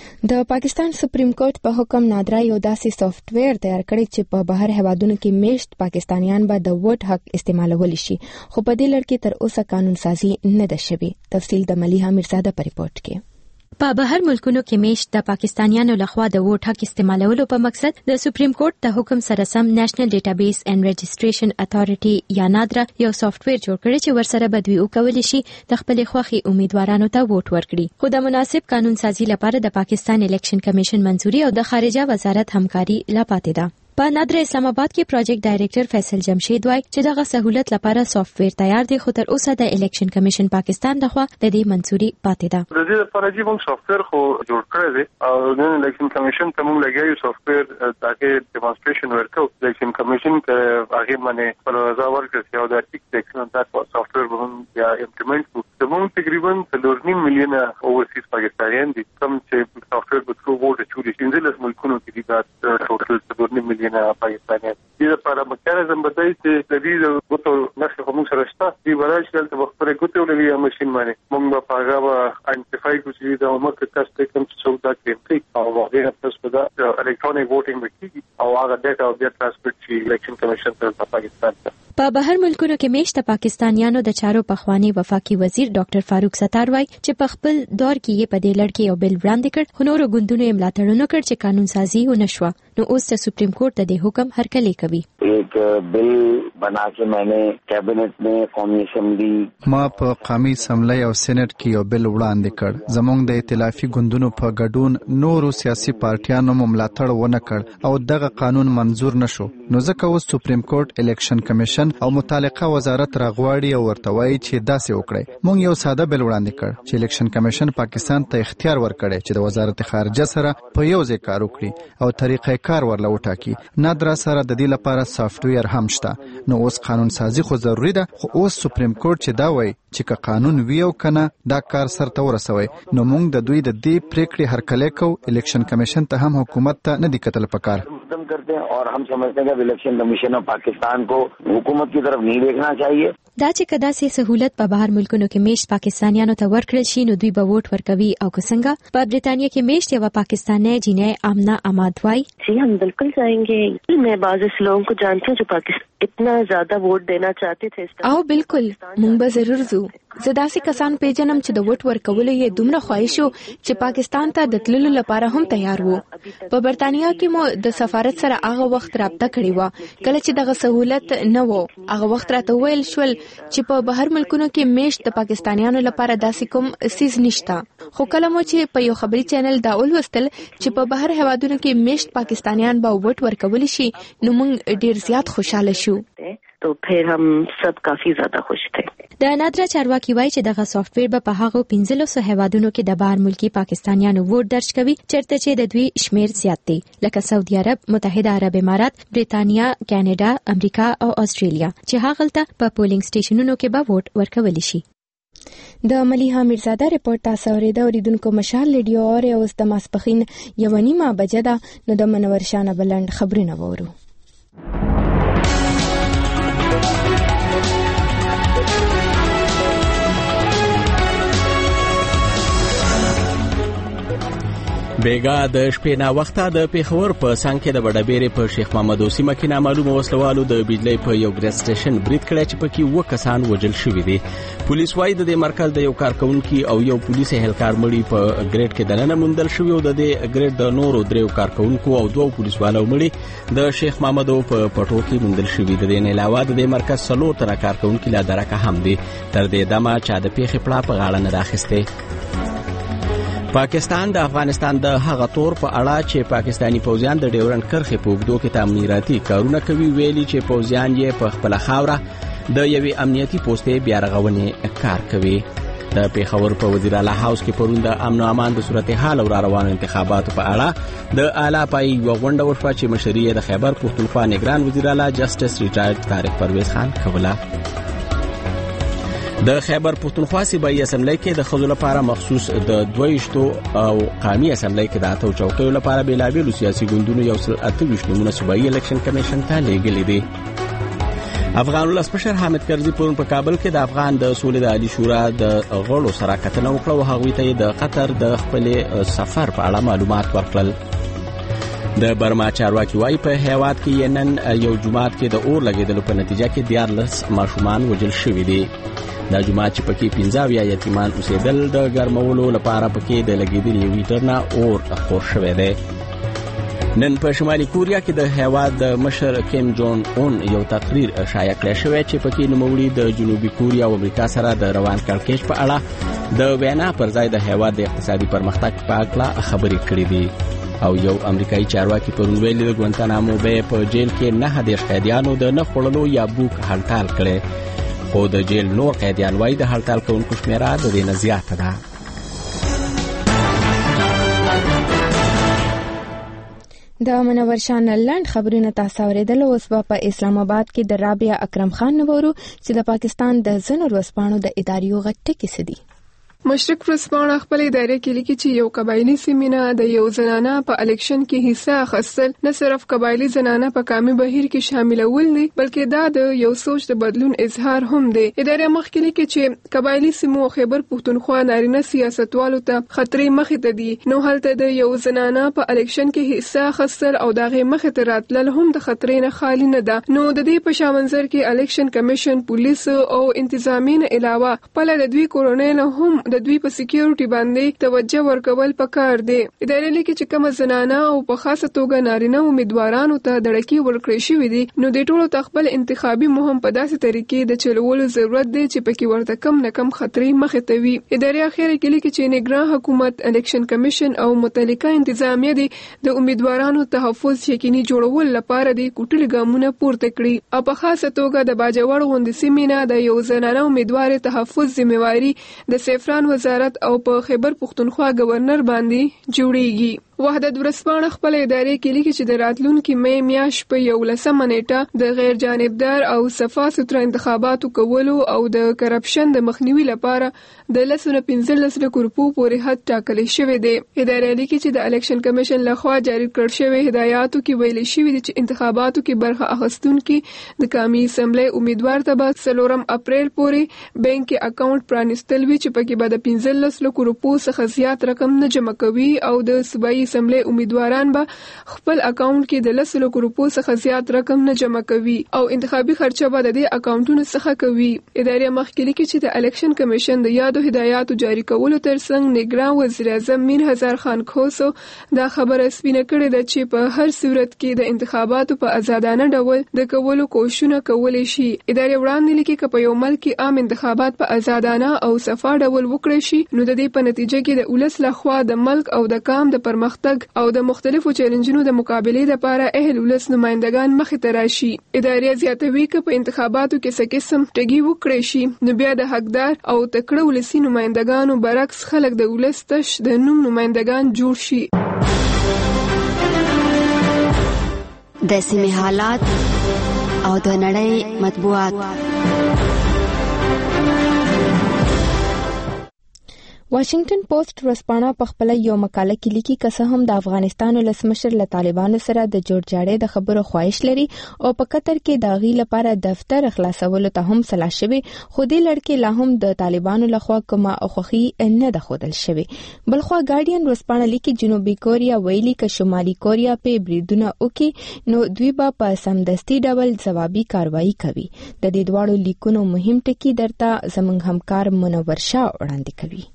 د پاکستان سپریم کورټ په حکم نادرا یو داسې سافټ ویر تیار کړی چې په بهر هیوادونو کې میشت پاکستانیان به د ووټ حق استعمالول شي خو په دې لړ کې تر اوسه قانون سازي نه ده شوې. تفصیل د ملیحه میرزاده په ریپورت کې. په بهر ملکونو کې میشت د پاکستانیانو لخوا د ووټ حق استعمالولو په مقصد د سپریم کورټ د حکم سره سم نېشنل ډیټابیس اینڈ رجسټریشن اتھارټي یا نادرا یو سافټ ویر جوړ کړی چې ورسره بدوی وکولای شي د خپل خوخي امیدوارانو ته ووټ ورکړي. خو د مناسب قانون سازي لپاره د پاکستان الیکشن کمیشن منځوري او د خارجه وزارت همکاري لا پاتې ده. په نادر اسلام آباد کې پروجیکټ ډایریکټر فیصل جمشید وایي چې دغه سہولت لپاره سافټ ویر تیار دی خو تر اوسه د الیکشن کمیشن پاکستان دغه د دې منځوري پاتې ده. د دې لپاره چې موږ سافټ ویر خو جوړ کړی دی او د الیکشن کمیشن ته موږ لګیایو سافټ ویر دغه ډیمونستریشن ورکو د الیکشن کمیشن ته هغه باندې پر رضا ورکړي او د ټیک ټیکن دا سافټ ویر به یا امپلیمنټ کوو. موږ تقریبا څلور نیم میلیونه اوورسیز پاکستانیان دي کوم چې سافټ ویر به ټرو ووټ چوري پنځلس ملکونو کې دي دا ټوټل څلور نیم میلیونه پاکستانیان دي. لپاره مکانیزم بدای چې د دې غوټو نشه کوم سره شته دی ورای چې د وخت پر غوټو لګي ماشين باندې موږ په هغه انټیفای کوو چې دا عمر کې تاسو ته کوم څه دا کې او هغه تاسو په دا الکترونیک ووټینګ وکړي او هغه ډیټا او بیا ترانسپورت شي الیکشن کمیشن ته پاکستان ته. په بهر ملکونو کې میشت پاکستانیانو د چارو پخوانی وفاقي وزیر ډاکټر فاروق ستار وایي چې په خپل دور کې یې په دې لړ کې یو بل وړاندې کړ خو نورو ګوندونو یې ملاتړ کړ چې قانون سازي ونه شوه. نو اوس د سپریم کورټ د دې حکم هرکلی کوي. ایک بل بنا کے میں نے کابینٹ میں قومی اسمبلی ما په قومي اسمبلی او سېنات کې یو بل وړاندې کړ. زموږ د ائتلافي ګوندونو په ګډون نورو سیاسي پارټیانو ملاتړ ونه کړ او دغه قانون منزور نشو. نو ځکه اوس سپریم کورټ الیکشن کمیشن او متعلقه وزارت راغواړي او ورته وایي چې داسې وکړي. موږ یو ساده بل وړاندې کړ چې الیکشن کمیشن پاکستان ته اختیار ورکړي چې د وزارت خارجه سره په یو ځای کار وکړي او طریقې کار ورله وټاکي. نادرا سره د دې لپاره سافټ ویر هم شته. نو اوس قانون سازي خو ضروری ده خو اوس سپریم کورټ چې دا وایي چې که قانون ویو کنه دا کار سرته ورسوي نو موږ د دوی د دې پریکړې هرکلی کوو. الیکشن کمیشن ته هم حکومت ته نه دی کتل پکار کرتے ہیں اور ہم سمجھتے ہیں کہ الیکشن کمیشن آف پاکستان کو حکومت کی طرف نہیں دیکھنا چاہیے. دا چې کدا سي سہولت په بهر ملکونو کې میشت پاکستانیانو ته ورکړل شي نو دوی به ووټ ورکوي او که څنګه په برتانیہ کې میشت یو پاکستانی جنې آمنه اماد وای جی हम बिल्कुल चाहेंगे. मैं बाज़ ऐसे लोगों को जानती हूँ जो पाकिस्तान इतना ज्यादा वोट देना चाहते थे. او بالکل مونږ به ضرور ځو. زه داسې کسان پیژنم چې د ووټ ورکولو یې دومره خواهش وو چې پاکستان ته د تللو لپاره هم تیار وو. په برتانیہ کې مو د سفارت سره هغه وخت رابطه کړې و کله چې دغه سہولت نه وو. هغه وخت راته ویل شول چې په بهر ملکونو کې میشت د پاکستانیانو لپاره داسې کوم سیز نشته. خو کله مو چې په یو خبري چینل دا ولوستل چې په بهر هوادونو کې میشت پاکستانیان به ووټ ورکول شي نو موږ ډیر زیات خوشاله شو. तो फिर हम सब काफी ज्यादा खुश थे। د نادرا چارواکي وایي چې دغه سافټویر به په هغو پنځلس سوه هیوادونو کې د بهر ملکی پاکستانیانو ووټ درج کوي چېرته چې د دوی شمیر زیات دی، لکه سعودي عرب، متحده عرب امارات، بریتانیا، کاناډا، امریکا او استرالیا چې هغلته په پولینګ سټیشنونو کې به ووټ ورکول شي. د ملیحه میرزاده ریپورت تاسو اوریدو اوریدونکو مشال ریډیو اور اوس د ماسپخین یو نیمه بجه ده، نو د منور شانه بلند خبرونه وورو. بیګا د شپې نا وخته د پیښور په څنګ کې د بډابېرې په شیخ محمد اوسیمه کې نامعلومه وسلوالو د بجلی په یو ګریډ سټیشن برید کړی چې پکې اووه کسان وژل شوي دي. پولیس وایي د دې مرکز د یو کارکونکي او یو پولیس اهلکار مړي په ګریډ کې دننه موندل شوي او د دې ګریډ د نورو دریو کارکونکو او دوه پولیسوالو مړي د شیخ محمد په پټو کې موندل شوي دي. د دې نه علاوه د دې مرکز څلور تنه کارکونکي لا درکه هم دي. تر دې دمه چا د پیښې پړه په غاړه نه راخسته. پاکستان د افغانستان د هغه تور په اړه چې پاکستانی پوځیان د ډیورنډ کرښې په اوږدو کې تعمیراتي کارونه کوي ویلي چې پوځیان یې په خپل خاوره د یوې امنیتي پوستې بیا رغونې کار کوي. د پیښور په وزیر اعلی هاوس کې پرون د امن او امان د صورتحال او روانو انتخاباتو په اړه د اعلی پای یو غونډه وشوه چې مشري د خیبر پښتونخوا نگران وزیر اعلی جسټس ریټایرډ طارق پرویز خان کوله. د خیبر پښتونخوا صوبایي اسمبلی کې د ښځو لپاره مخصوص د دویشتو او قومي اسمبلی کې د اتو چوکیو لپاره بېلابېلو سیاسي ګوندونو یو سل اته ویشت نومونه صوبایي الیکشن کمیشن ته لیږلي دي. افغان ولسمشر حامد کرزي پرون په کابل کې د افغان د سولې د عالی شورا د غړو سره کتنه وکړه او هغوی ته د قطر د خپل سفر په اړه معلومات ورکړل. د برما چارواکي وایي په هیواد کې نن یو جماعت کې د اور لګېدلو په نتیجه کې دیارلس ماشومان وژل شوي دي. دا جماعت چې پکې پنځه اویا یتیمان اوسېدل د ګرمولو لپاره پکې د لګېدلي یو هیټر نه اور خور شوی دی. نن په شمالي کوریا کې د هیواد د مشر کیم جون اون یو تقریر شایع کړی شوی چې پکې نوموړي د جنوبي کوریا او امریکا سره د روان کړکېچ په اړه د وینا پر ځای د هیواد د اقتصادي پرمختګ په اړه خبرې کړې دي. او یو امریکایي چارواکي پرون ویلي د ګوانتانامو بې په جیل کې نه دېرش قیدیانو د نه خوړلو یا بوک هړتال کړی، خو د جیل نور قیدیان وایي د هړتال کوونکو شمیره د دې نه زیاته ده. د منور شانه لنډ خبرونه تاسو اوریدل. اوس په اسلام آباد کې د رابعه اکرم خان نورو چې د پاکستان د ځینو ورځپاڼو د ادارې غټ ټکي سدي. مشرق ورځپاڼه خپل ادارې کې لیکي چې یو قبایلی سیمینه د یو زنانه په الیکشن کې حصہ اخیستل نه صرف قبایلی زنانه په کامي بهیر کې شاملول نه بلکې دا د یو سوچ د بدلون اظهار هم دی. ادارې مخکې لیکي چې قبایلی سیمو خیبر پښتونخوا نارینه سیاستوالو ته خطرې مخې ته دي، نو هلته د یو زنانه په الیکشن کې حصہ اخیستل او دغه مخې ته راتلل هم د خطرې نه خالی نه ده. نو د دې په شامنځر کې الیکشن کمیشن، پولیس او انتظامیه علاوه خپل د دوی کورونیل هم د دوی په سکیورټي باندې توجه ورکول پکار دی. ادارې لیکي چې کوم زنانه او په خاصه توګه نارینه امیدوارانو ته دړکی ورکړی شوی دي، نو د ټولو تخپل انتخابي مهم په داسې طریقې د چلولو ضرورت دی چې پکې ورته کم نه کم خطرې مخې ته وي. ادارې اخیری کې لیکي چې نگران حکومت، الیکشن کمیشن او متعلقه انتظامیه دي د امیدوارانو تحفظ یقیني جوړول لپاره د کوټل ګامونه پورته کړي او په خاصه توګه د باجوړ غونډې سیمینه د یو زنانه امیدوار تحفظ ذمہواری د سیفران وزارت او په خیبر پښتونخوا گورنر باندې جوړیږي. وحدت ورځپاڼه خپل ادارې کې لیکي چې د راتلونکي مې میاشت په یولسمه نیټه د غیر جانبدار او صفا سوتره انتخاباتو کولو او د کرپشن د مخنیوي لپاره د لسونه پنځلس لکو روپو پورې حد ټاکل شوی دی. ادارې لیکي چې د الیکشن کمیشن لخوا جاری کړل شوی هدایاتو کې ویل شوی دی چې انتخاباتو کې برخه اخیستونکي د قومي اسمبلی امیدوار ته به څلورم اپریل پورې بانک کې اکاونټ پرانیستل وي چې پکې به د پنځلس لکو روپو څخه زیات رقم نه جمع کوي او د صوبایي اسمبلی امیدواران به خپل اکاونټ کې د لس لکو روپو څخه زیات رقم نه جمع کوي او انتخابي خرچه به د دې اکاونټونو څخه کوي. ادارې مخکې لیکي چې د الیکشن کمیشن د یادو هدایاتو جاری کولو ترڅنګ نگران وزیر اعظم میر هزار خان خوسو دا خبره سپینه کړې ده چې په هر صورت کې د انتخاباتو په آزادانه ډول د کولو کوششونه کولی شي. ادارې وړاندې لیکي چې په یو ملک کې عام انتخابات په آزادانه او صفا ډول وکړي شي نو د دې په نتیجه کې د ولس لخوا د ملک او د قام د پرمختګ پرمختګ او د مختلفو چیلنجونو د مقابلې لپاره اهل ولس نمائندگان مخې ته راشي. ادارې زیاتوي چې په انتخاباتو کې څه قسم ټګي وکړي شي نو بیا د حقدار او تکړه ولسي نمائندگانو برعکس خلک د ولس تش د نوم نمائندگان جوړ شي. د سیمې حالات او د نړۍ مطبوعات. واشنگټن پوسټ ورځپاڼه په خپل یو مقاله کې لیکي که څه هم د افغانستان ولسمشر له طالبانو سره د جوړجاړي د خبرو خواهش لري او په قطر کې د غي لپاره دفتر خلاصولو ته هم سلا شوی، خو دې لړکې لا هم د طالبانو لخوا کومه اوخخي نه ده خودل شوی. بلخوا ګارډین ورځپاڼه لیکي جنوبي کوریا ویلي که شمالي کوریا په بریدونه وکي نو دوی به په سمدستي ډول ځوابي کاروایی کوي. د دې دواړو لیکونو مهم ټکي درته زموږ همکار منور شاه وړاندې کوي.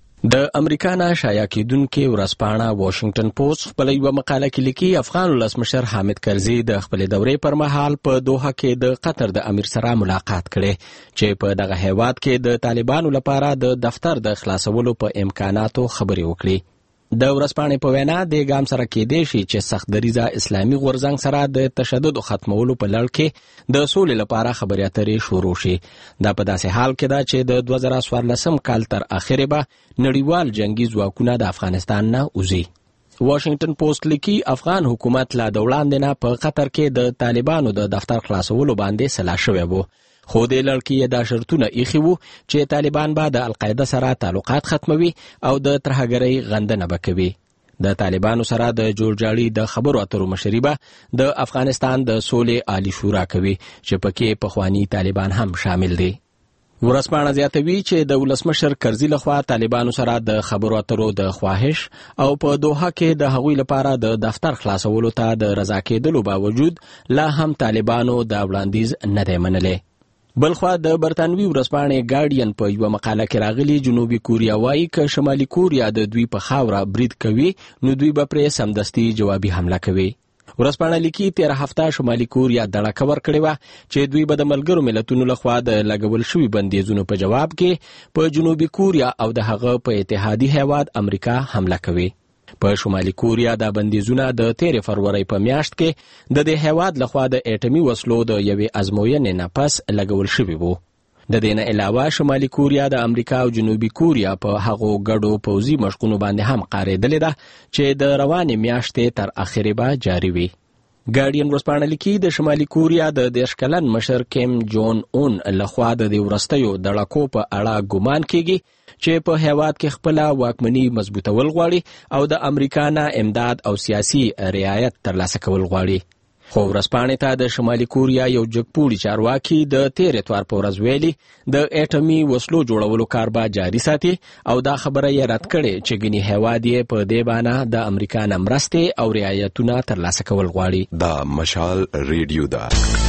د امریکا نه شایع کیدونکې ورځپاڼه واشنگټن پوسټ خپل یو مقاله کې لیکي افغان ولسمشر حامد کرزي د خپل دورې پر مهال په دوحه کې د قطر د امیر سره ملاقات کړي چې په دغه هیواد کې د طالبانو لپاره د دفتر د خلاصولو په امکاناتو خبرې وکړي. د ورځپاڼې په وینا د ګام سره کېدې شي چې سخت دریزه اسلامي غورځنګ سره د تشدد ختمولو په لړ کې د سولې لپاره خبرې اترې شروع شي. دا په داسې حال کې ده چې د دوه زره څوارلسم کال تر اخره به نړیوال جنگي ځواکونه د افغانستان نه وځي. واشنگټن پوسټ لیکي افغان حکومت لا د وړاندې نه په قطر کې د طالبانو د دفتر خلاصولو باندې سلا شوی وو، خو د لړکې دا شرطونه ایښي وو چې طالبان به د القاعده سره تعلقات ختموي او د ترهګرۍ غندنه به کوي. د طالبانو سره د جوړجاړي د خبرو اترو مشري به د افغانستان د سولې عالی شورا کوي چې پکې پخوانی طالبان هم شامل دي. ورځپاڼه زیاتوي چې د ولسمشر کرزي لخوا طالبانو سره د خبرو اترو د خواهش او په دوحه کې د هغوی لپاره د دفتر خلاصولو ته د رضا کېدلو باوجود لا هم طالبانو دا وړاندیز نه دی منلی. بلخوا د برتانوي ورځپاڼې ګارډین په یو مقاله کې راغلي جنوبي کوریا وایي که شمالي کوریا د دوی په خاوره برید کوي نو دوی به پرې سمدستي جوابي حمله کوي. ورځپاڼه لیکي تیر هفته شمالي کوریا دړکه ورکړې وه چې دوی به د ملګرو ملتونو لخوا د لګول شوي بندیزونو په جواب کې په جنوبي کوریا او د هغه په اتحادي هیواد امریکا حمله کوي. په شمالي کوریا د بندیزونه د تیرې فروری په میاشت کې د دې هیواد لخوا د اټومي وسلو د یوې ازموینې نه پس لګول شوي وو. د دې نه علاوه شمالي کوریا د امریکا او جنوبي کوریا په هغو ګډو پوځي مشقونو باندې هم قارېدلې ده چې د روانې میاشتې تر اخرې به جاري وي. ګارډین ورځپاڼه لیکي د شمالي کوریا د دېرش کلن مشر کیم جون اون لخوا د دې وروستیو دړکو په اړه ګمان کیږي چې په هیواد کې خپل واکمني مضبوطول غواړي او د امریکا نه امداد او سیاسي رعایت ترلاسه کول غواړي. خو ورځپاڼې ته د شمالي کوریا یو جګپوړي چارواکي د تیر اتوار په ورځ ویلي د اټومي وسلو جوړولو کار به جاري ساتي او دا خبره یې رد کړې چې ګنې هیواد یې په دې بانه د امریکا نه مرستې او رعایتونه ترلاسه کول غواړي. دا مشال ریډیو ده.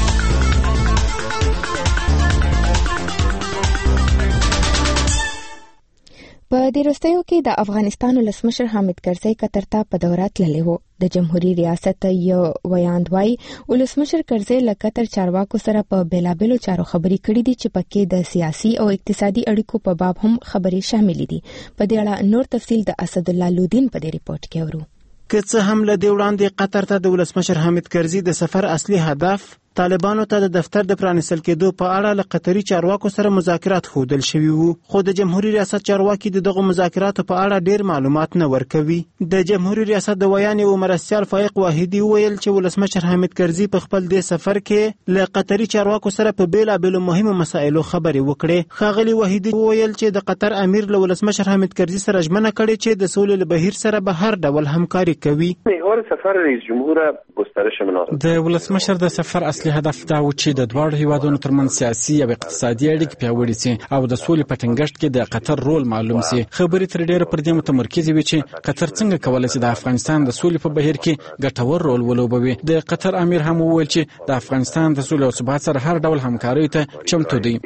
په دې وروستیو کې د افغانستان ولسمشر حامد کرزي قطر ته په دوره تللی و. د جمهوریت ریاست یو ویاند وايي ولسمشر کرزي له قطر چارواکو سره په بیلابېلو چارو خبرې کړې دي چې پکې د سیاسي او اقتصادي اړیکو په باب هم خبرې شامل دي. په دې اړه نور تفصیل د اسد الله لودین په دې ریپورت کې اورو. که څه هم له دې وړاندې قطر ته د ولسمشر حامد کرزي د سفر اصلي هدف طالبانو ته د دفتر د پرانیستل کېدو په اړه له قطري چارواکو سره مذاکرات ښودل شوي وو، خو د جمهوریت ریاست چارواکي د دغو مذاکراتو په اړه ډېر معلومات نه ورکوي. د جمهوریت ریاست د ویانې و مرستیال فایق واحدي وویل چې ولسمشر حامد کرزي په خپل دې سفر کې له قطري چارواکو سره په بیلابېلو مهمو مسایلو خبرې وکړې. ښاغلي واحدي وویل چې د قطر امیر له ولسمشر حامد کرزي سره ژمنه کړې چې د سولې له بهیر سره به هر ډول همکاري کوي. سفر رئیس جمهور گسترش مناسب د ولسمشر د سفر اصلي هدف دا و چې د دواړو هیوادونو ترمنځ سیاسي او اقتصادي اړیکې پیاوړې سي او د سولې په ټینګښت کې د قطر رول معلوم سي. خبرې تر ډیره پر دې متمرکز وي چې قطر څنګه کولای شي د افغانستان د سولې په بهیر کې ګټور رول ولوبوي. د قطر امیر هم وویل چې د افغانستان د سولې او ثبات سره هر ډول همکاري ته چمتو دی.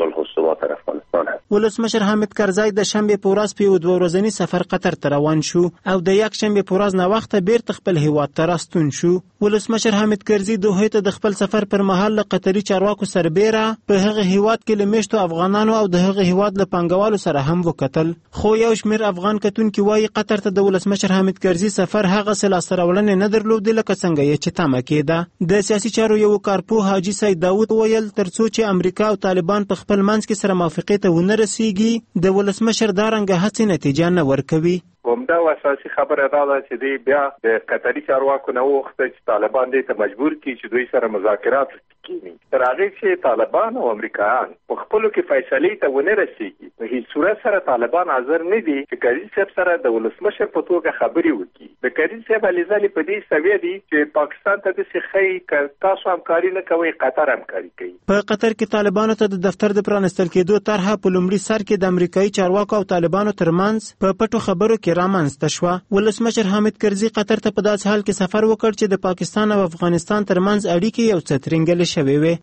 ولسمشر حامد کرزي د شنبه په ورځ په یو دوه ورځنی سفر قطر ته روان شو او د یک شنبه په ورځ نه وخت بیرته خپل هیواد ته راستون شو. ولسمشر حامد کرزي دوحې ته د خپل سفر پر مهال له قطري چارواکو سربېره په هغه هیواد کې له میشتو افغانانو او د هغه هیواد له پانګوالو سره هم وکتل. خو یو شمېر افغان کتونکي وایي قطر ته د ولسمشر حامد کرزي سفر هغسې لاسته راوړنې نه درلودې لکه څنګه یې چې تمه کېده. د سیاسي چارو یو کارپوه حاجي سید داود ویل ترڅو چې امریکا او طالبان په خپل منځ کې سره موافقې ته ونه رسیږي د ولسمشر دا رنګه هڅې نتیجه نه ورکوي. همدا اساسي خبره دا ده چې دی بیا د قطري چارواکو نه وغوښتل چې طالبان دې ته مجبور کړي چې دوی سره مذاکرات وکړي. تر هغې چې طالبان او امریکایان په خپلو کې فیصلې ته ونه رسېږي په هېڅ صورت سره طالبان حاضر نه دي چې کرزي صاحب سره د ولسمشر په توګه خبرې وکړي. د کرزي صاحب هلې ځلې په دې سویه دي چې پاکستان ته داسې ښیي که تاسو همکاري نه کوئ قطر همکاري کوي. په قطر کې طالبانو ته د دفتر د پرانستل کېدو طرحه په لومړي سر کې د امریکایي چارواکو او طالبانو ترمنځ په پټو خبرو کې رامنځته شوه. ولسمشر حامد کرزي قطر ته په داسې حال کې سفر وکړ چې د پاکستان او افغانستان ترمنځ اړیکې یو څه ترنګلې شوې وې.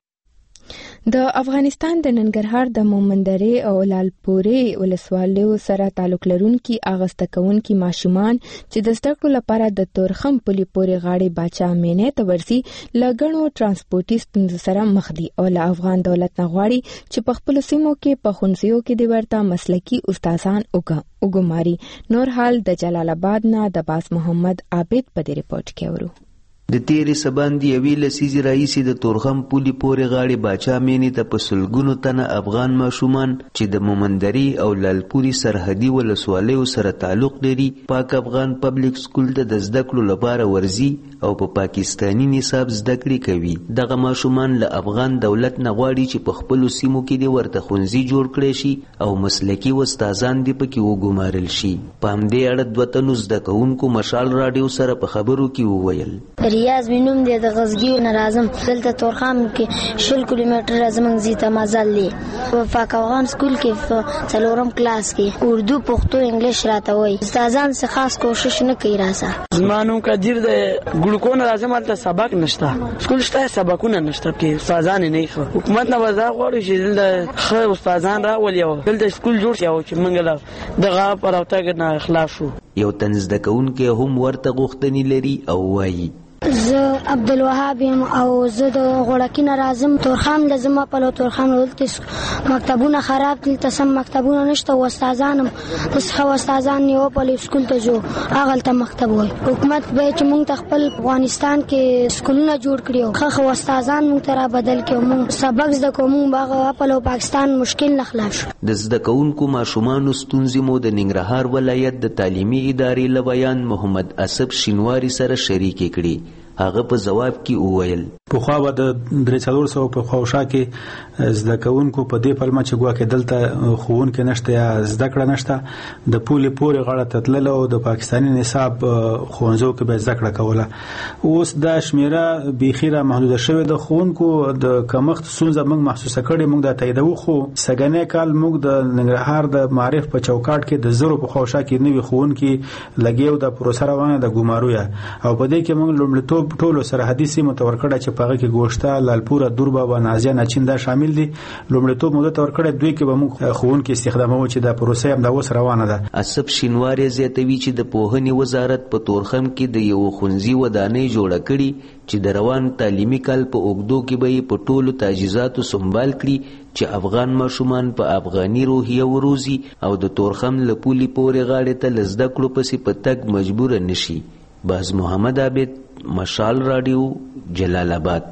د افغانستان د ننګرهار د مومندرې او لالپورې ولسوالیو سره تعلق لرونکي اغسته کوونکي ماشومان چې د زده کړو لپاره د تورخم پلي پورې غاړې باچا مینې ته ورسي لګڼو ترانسپورتي ستونزو سره مخ دي او له افغان دولت نه غواړي چې په خپل سیمو کې په ښوونځیو کې د ورته مسلکي استادان وګماري. نور حال د جلال آباد نه د باز محمد عابد په دې ریپورت کې ورو. د تیرې سباندې یوې لسیزې راهیسې د تورخم پولې پورې غاړې باچا مینې ته په سلګونو تنه افغان ماشومان چې د مومندرې او لالپورې سرحدي ولسوالیو سره تعلق لري پاک افغان پبلک سکول ته د زده کړو لپاره ورځي او په پا پاکستاني نصاب زده کړې کوي. دغه ماشومان له افغان دولت نه غواړي چې په خپلو سیمو کې د ورته ښوونځي جوړ کړی شي او مسلکي استادان دې پکې وګمارل شي. په همدې اړه دوه تنو زده کوونکو مشال راډیو سره په خبرو کې وویل. ریاض مینوم دی د غزګیو نه راځم دلته تورخم کې شل کیلومتره زمونږ ځي ته مزل دی په پاک افغان سکول کې په څلورم کلاس کې اردو پښتو انګلیش راته وایي استادان څه خاص کوشش نه کوي راسه. زما نوم قدیر دی ګلوکو نه راځم هلته سبق نشته سکول شته سبقونه نشته کې استادان نه ښه حکومت نه وزا غواړي چې دلته ښه استادان راولي او دلته سکول جوړ شي او چې موږ دغه پر راوتګ نه خلاص شو. یو تن زده کوونکی هم ورته غوښتنې لري او وایي زه عبدالوهاب یم او زه د غوړکي نه راځم تورخم د زما په لو تورخم دلته مکتبونه خراب دلته سم مکتبونه نشته او استادان هم څه استادان نیو په سکول ته جو هغلته مکتب وای. حکومت به چې موږ ته خپل افغانستان کې سکولونه جوړ کړي خو خو استادان موږ ته را بدل کړي موږ سبق زده کوو باغ په لو پاکستان مشکل نه خلاص. د زده کوونکو ماشومانو ستونزې مو د ننګرهار ولایت د تعلیمي ادارې له بیان محمد اسب شینواری سره شریکې کړي. هغه په جواب کې وویل پخوا به د درې څلور سوه په خواوشا کې زده کوونکو په دې پلمه چې ګواکې دلته ښوونکی نشته یا زده کړه نشته د پولې پورې غاړه ته تلله او د پاکستاني نصاب ښوونځیو کې به زده کړه کوله. اوس دا شمېره بیخي را محدوده شوې د ښوونکو د کمښت ستونزه موږ محسوسه کړې موږ دا تاییدوو خو سږنی کال موږ د ننګرهار د معارف په چوکاټ کې د زرو په خواوشا کې نوي ښوونکي لګي د پروسه روانه د ګمارویه او په دې کې موږ لومړیتوب ټولو سرحدي سیمو ته ورکړه چې په هغه کې ګوشته لالپوره دوربا و نازیه ناچین دا شامل دي. لومړیتوب موږ ته ورکړه دوی کې به موږ ښوونکي استخداموو چې دا پروسه هم دا اوس روانه ده. اسب شینواری زیاتوي چې د پوهنې وزارت په تورخم کې د یو ښوونځي ودانۍ جوړه کړي چې د روان تعلیمي کال په اوږدو کې به یې په ټولو تجهیزاتو سنبال کړي چې افغان ماشومان په افغاني روحیه وروزي او د تورخم له پولې پورې غاړې ته له زده کړو پسې په تګ مجبوره نشي. باز محمد عابد مشال راډیو جلال آباد.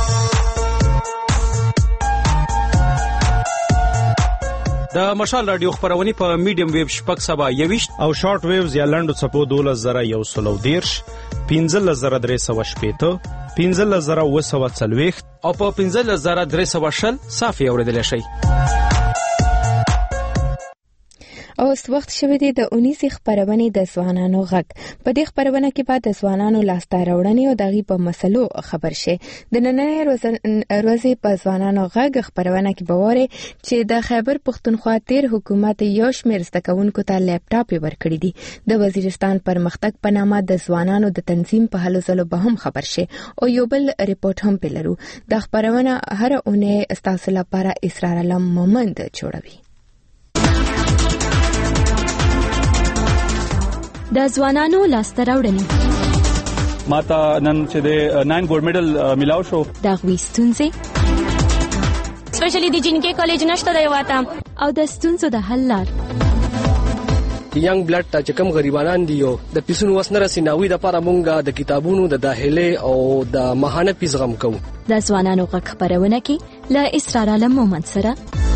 د مشال راډیو خبرونه په میډیم ویب شپږ سبا یويشت او شارټ ویوز یا لنډو څپو دولس زره یو سلو دیرش پنځلس زره درې سوه شپېته پنځلس زره اوه سوه څلوېښت او په پنځلس زره درې سوه شل صافي اورېدلی شئ. اوس وخت شوی دی د اونیسې خبرونې د ځوانانو غږ. په دې خبرونه کې به د ځوانانو لاسته راوړنې او د هغې په مسلو خبر شي. د نننۍ ورځې په ځوانانو غږ خبرونه کې به واورئ چې د خیبر پښتونخوا تیر حکومت یو شمېر زده کوونکو ته لیپټاپ ورکړي دي. د وزیرستان پرمختګ په نامه د ځوانانو د تنظیم په هلو ځلو به هم خبر شي او یو بل ریپورت هم پې لرو. دا خبرونه هره اونۍ ستاسو لپاره اسرار علم مومند جوړوي. د ځوانانو لاسته راوړنې ماته نن چې د ناین ګولډ میډل ملاو شو. دا غوي ستونزې سپیشلی د جنکې کالج نشته دی واته او د ستونزو د حل لار. ینګ بلډ ته چې کوم غریبانان دي یو د پیسونو وسنه رسیناوي د لپاره مونږه د کتابونو د داخله او د ماهانه پیس غم کوو. د ځوانانو غږ خبرونه کې له اسرار عالم مومن سره.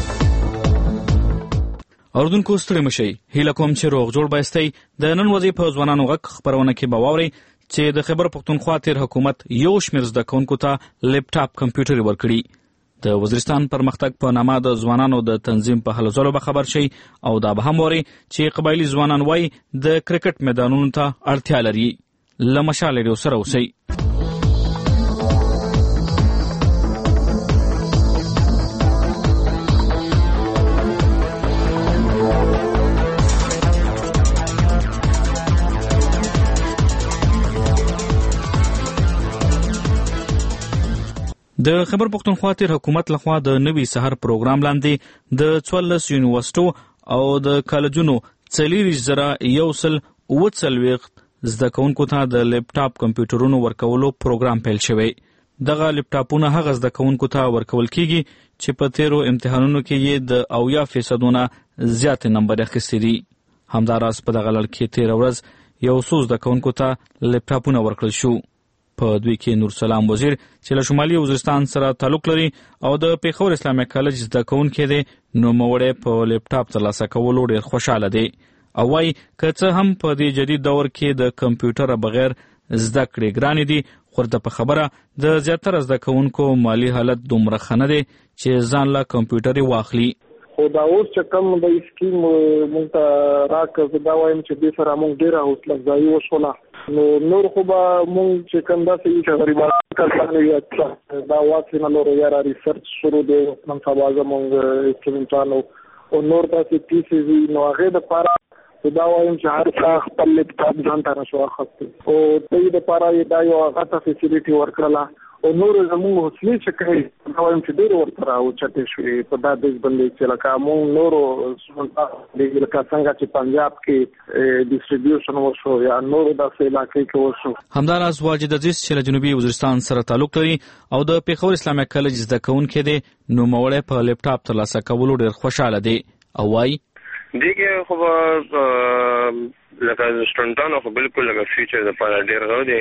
اوردونکو ستړي مشي هیله کوم چې روغ جوړ بایستي. د نن ورځې په ځوانانو غږ خبرونه کې به واوري چې د خیبر پختونخوا تیر حکومت یو شمېر زده کوونکو ته لیپټاپ کمپیوټر ورکړي. د وزیرستان پرمختګ په نامه د ځوانانو د تنظیم په هلو ځلو به خبر شي او دا به هم ووري چې قبایلي ځوانان وایي د کرکټ میدانونو ته اړتیا لري. له مشال ریډیو سره اوسئ. د خیبر پختونخوا تیر حکومت لخوا د نوي سحر پروګرام لاندې د څوارلس یونیورسيټو او د کالجونو څلوېښت زره یو سل اووه څلوېښت زده کوونکو ته د لیپټاپ کمپیوټرونو ورکولو پروګرام پیل شوی. دغه لیپټاپونه هغه زده کوونکو ته ورکول کیږي چې په تیرو امتحانونو کې یې د اویا فیصدونه زیات نمبر اخیستی دي. همداراز په دغه لړ کې تیر ورځ یو څو زده کوونکو ته لیپټاپونه ورکړل شو. په دوی کې نور سلام وزیر چې له شمالي وزیرستان سره تعلق لري او د پیښور اسلامي کالج زده کوونکی دی نو موړی په لیپټاپ ترلاسه کولو ډېر خوشاله دی او وایي که څه هم په دې جدید دور کې د کمپیوټر بغیر زده کړې ګرانې دي خو د په خبره د زیاتره زده کوونکو مالی حالت دومره ښه نه دی چې ځان له کمپیوټر واخلي. خو دا اوس چې کوم د سکیم مونږ ته راکړ دا وایم چې دې سره مونږ ډېره حوصله افزایي وشوله. نو نور خو به مونږ چې کوم داسې چې غریبان کسان یا دا واکسین لرو یا ریسرچ شروع دی نن سبا زموږ اسټوډنټانو او نور داسې پیسې وي نو هغې دپاره دا وایم چې هر چا خپل لیپټاپ ځان ته نشو اخیستی او دوی دپاره یې دا یو هغه ته فیسیلیټي ورکړله او نور زموږ حوصلې چې کوي دا وایم چې ډېرې ورته راوچتې شوې په دا دیش باندې چې لکه موږ نورو لکه څنګه چې پنجاب کې ډسټریبیوشن وشو یا نورو داسې علاقې کې وشو. همداراز واجد عزیز چې له جنوبي وزیرستان سره تعلق لري او د پیښور اسلامي کالج زده کوونکی دی نو موړی په لیپټاپ ترلاسه کولو ډېر خوشحاله دی او وایي دې کې خو لکه سټوډنټانو خو بالکل لکه فیوچر دپاره ډېر ښه دی.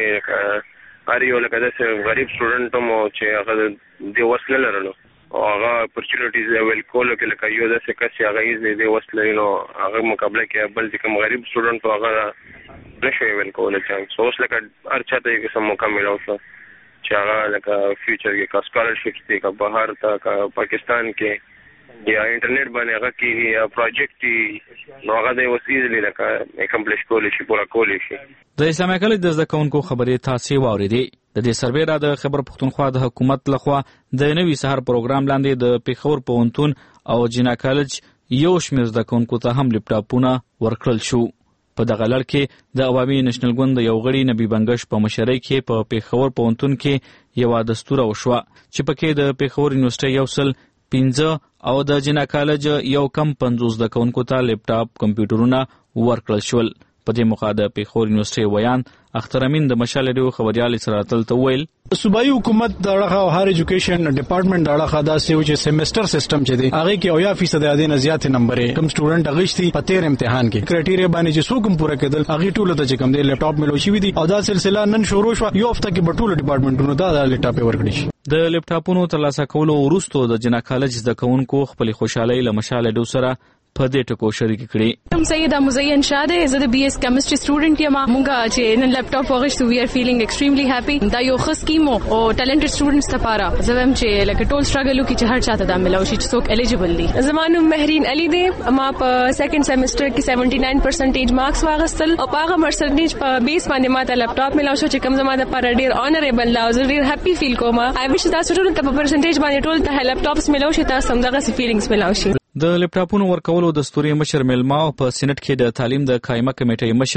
هر یو لکه داسې غریب سټوډنټ هم چې هغه دې وس نه لرلو او هغه اپرچونیټیز اویل کولو کې لکه یو داسې کس چې هغه یې دې وس لري نو هغه مقابله کې بل چې کوم غریب سټوډنټ هغه نشي اویل کولی چانس اوس لکه هر چا ته یې قسم موقع میلاو شو چې هغه لکه فیوچر کې که سکالرشپس دي که بهر ته که پاکستان کې یا انټرنیټ باندې هغه کې یا پروجیکټ دي نو هغه د اوس ایزلی لکه اکمپلیش کولی شي پوره کولی شي. د اسلامي کالج د زده کوونکو خبرې تاسې واورېدې. د دې سروې را د خیبر پختونخوا د حکومت لخوا د نوي سحر پروګرام لاندې د پیښور پوهنتون او جنا کالج یو شمېر زده کوونکو ته هم لیپټاپونه ورکړل شو. په دغه لړ کې د عوامي نېشنل ګوند یو غړي نبی بنګش په مشرۍ کې په پیښور پوهنتون کې یوه دستوره وشوه چې پکې د پیښور یونیورسټۍ یو سل پنځه او د جنا کالج یو کم پنځوس زده کوونکو ته لیپټاپ کمپیوټرونه ورکړل شول. په دې موخه د پیښور یونیورسټۍ ویان اختر امین د مشال ریډیو خبريال سره تلته ویل صوبایي حکومت دغه هر ایجوکیشن ډپارټمنټ دغه داسې و چې سیمستر سیستم چې دی هغه کې اویا فیصد د نه زیات نمبرې کم سټوډنټ اغشتي په تیر امتحان کې کرایټیریا باندې چې څوک پوره کېدل هغه ټول ته چې کم دی لیپټاپ ملو شي وي او دا سلسله نن شروع شو یو هفته کې په ټول ډپارټمنټونو ته دا لیپټاپ ورکړي شي. د لیپټاپونو ترلاسه کولو وروسته د جنا کالج زده کوونکو خپل خوشحالي له مشال ډو سره په دې ټکو شریک کړي. هم سیده مزین شاده زه د بي اس کیمستري سټوډنټ یم مونږه چې نن لیپټاپ وغوښتو وی ار فیلینګ ایکستریملی هپی دا یو ښه سکیم او ټالنټډ سټوډنټس لپاره زه هم چې لکه ټول سټرګل وکړي چې هر چاته دا ملو شي چې څوک الیجیبل دي. زمانو مهرین علي دی ما په سیکنډ سیمستر کې سیونټي ناین پرسنټیج مارکس واغستل او هغه پرسنټیج په بیس باندې ماته لیپټاپ ملو شو چې کوم زما د لپاره ډیر آنریبل لا زه ډیر هپی فیل کوم. آی ویش تاسو ټول ته په پرسنټیج باندې ټول ته لیپټاپس ملو شي تاسو هم دغه فیلینګز ملو شي. د لیپټاپونو ورکولو د ستوري مشر ملما په سېنات کې د تعلیم د قائمه کمیټې مشر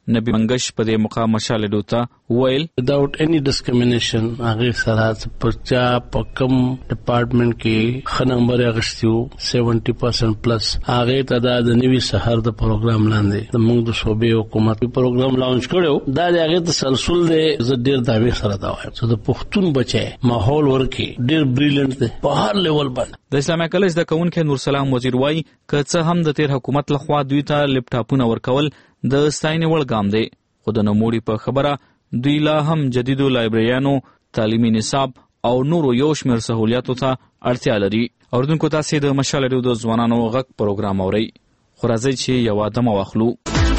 نبی منګش په دې مقام مشال دوتا ویل without any discrimination هغه سره پرچا په کوم ډپارټمنټ کې ښه نمبر اغشتیو سیونټي پرسنټ پلس هغه ته د نوي سحر د پروګرام لاندې د موږ د صوبې حکومت پروګرام لانچ کړو دا د هغه تسلسل دی زه ډیر داوی سره دا وایم چې د پښتون بچي ماحول ورکی ډیر بریلینټ دی په هر لیول باندې د اسلامي کالج د کونکو نور سلام وزیر وای که څه هم د تیر حکومت لخوا دوی ته لپټاپونه ورکول د ستاینې وړ ګام دی خو د نوموړي په خبره دوی لا هم جدیدو لایبرریانو تعلیمي نصاب او نورو یو شمېر سهولیاتو ته اړتیا لري. اوردونکو تاسې د مشال ریډیو د ځوانانو غږ پروګرام اورئ خو راځئ چې یوه دمه واخلو.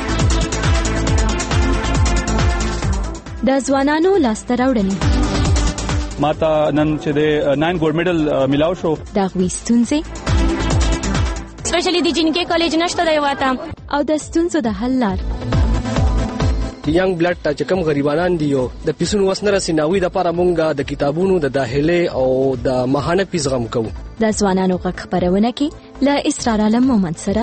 د ځوانانو لاسته راوړنې ماته نن چې د ناین ګولډ میډل میلاو شو د هغوی ستونزې سپیشلی د جنکې کالج نشته دی واته او د ستونزو د حل لار ینګ بلډ ته چې کوم غریبانان دي او د پیسونو وس نه رسي ناوی د پاره مونږه د کتابونو د داخله او د ماهانه پیس غم کوو. د ځوانانو غږ خبرونه کې له اسرار عالم مومند سره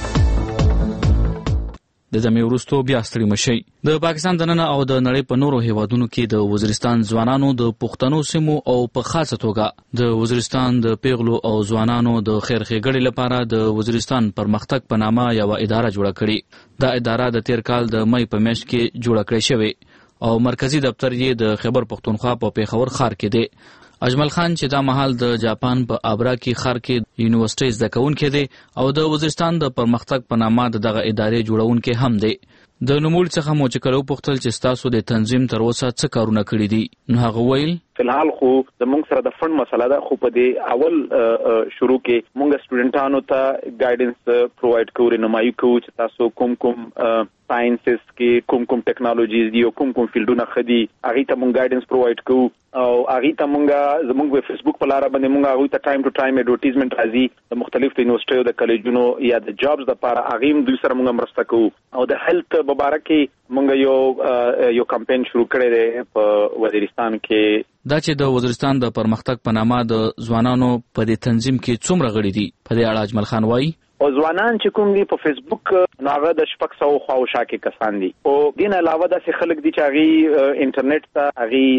د زمي ورستو بیا ستړي مشي. د پاکستان دننه او د نړۍ په نورو هیوادونو کې د وزیرستان ځوانانو د پښتنو سیمو او په خاصه توګه د وزیرستان د پیغلو او ځوانانو د خیر ښېګړې لپاره د وزیرستان پرمختګ په نامه یو اداره جوړه کړې. دا اداره د تیر کال د مې په میاشت کې جوړه کړې شوې او مرکزی دفتر یې د خیبر پختونخوا په پیښور ښار کې دی. اجمل خان چې دا مهال د جاپان په آبرا کې ښار کې یونیورسيټي زده کوونکی دی او د وزیرستان د پرمختګ په نامه د دغه ادارې جوړونکی هم دی. د نوموړي څخه مو چې کله وپوښتل چې ستاسو د تنظیم تر اوسه څه کارونه کړي دي نو هغه ویل فلحال خو زموږ سره د فند مسله ده خو په دې اول شروع کې موږ سټوډنټانو ته ګایډنس پرووایډ کوو رهنمایي کوو چې تاسو کوم کوم ساينسز کې کوم کوم ټیکنالوژیز دي او کوم کوم فیلډونه خدي هغه ته موږ ګایډنس پرووایډ کوو او هغه ته موږ زموږ په فیسبوک په لار باندې موږ هغه ته ټایم ټو ټایم ایډورټایزمنت راځي د مختلفو یونیورسيټیو د کالجونو یا د جابز لپاره هغه هم دوی سره موږ مرسته کوو او د هیلث مبارکي موږ یو یو کمپاین شروع کړی دی په وزیرستان کې. دا چې د وزیرستان د پرمختګ په نامه د ځوانانو په دې تنظیم کې څومره غړي دي په دې اړه اجمل خان وایي او ځوانان چې کوم دي په فیسبوک ناغه د شپږ سوه خواوشا کې کسان دي او دین علاوه د خلک دي چې هغه انټرنیټ ته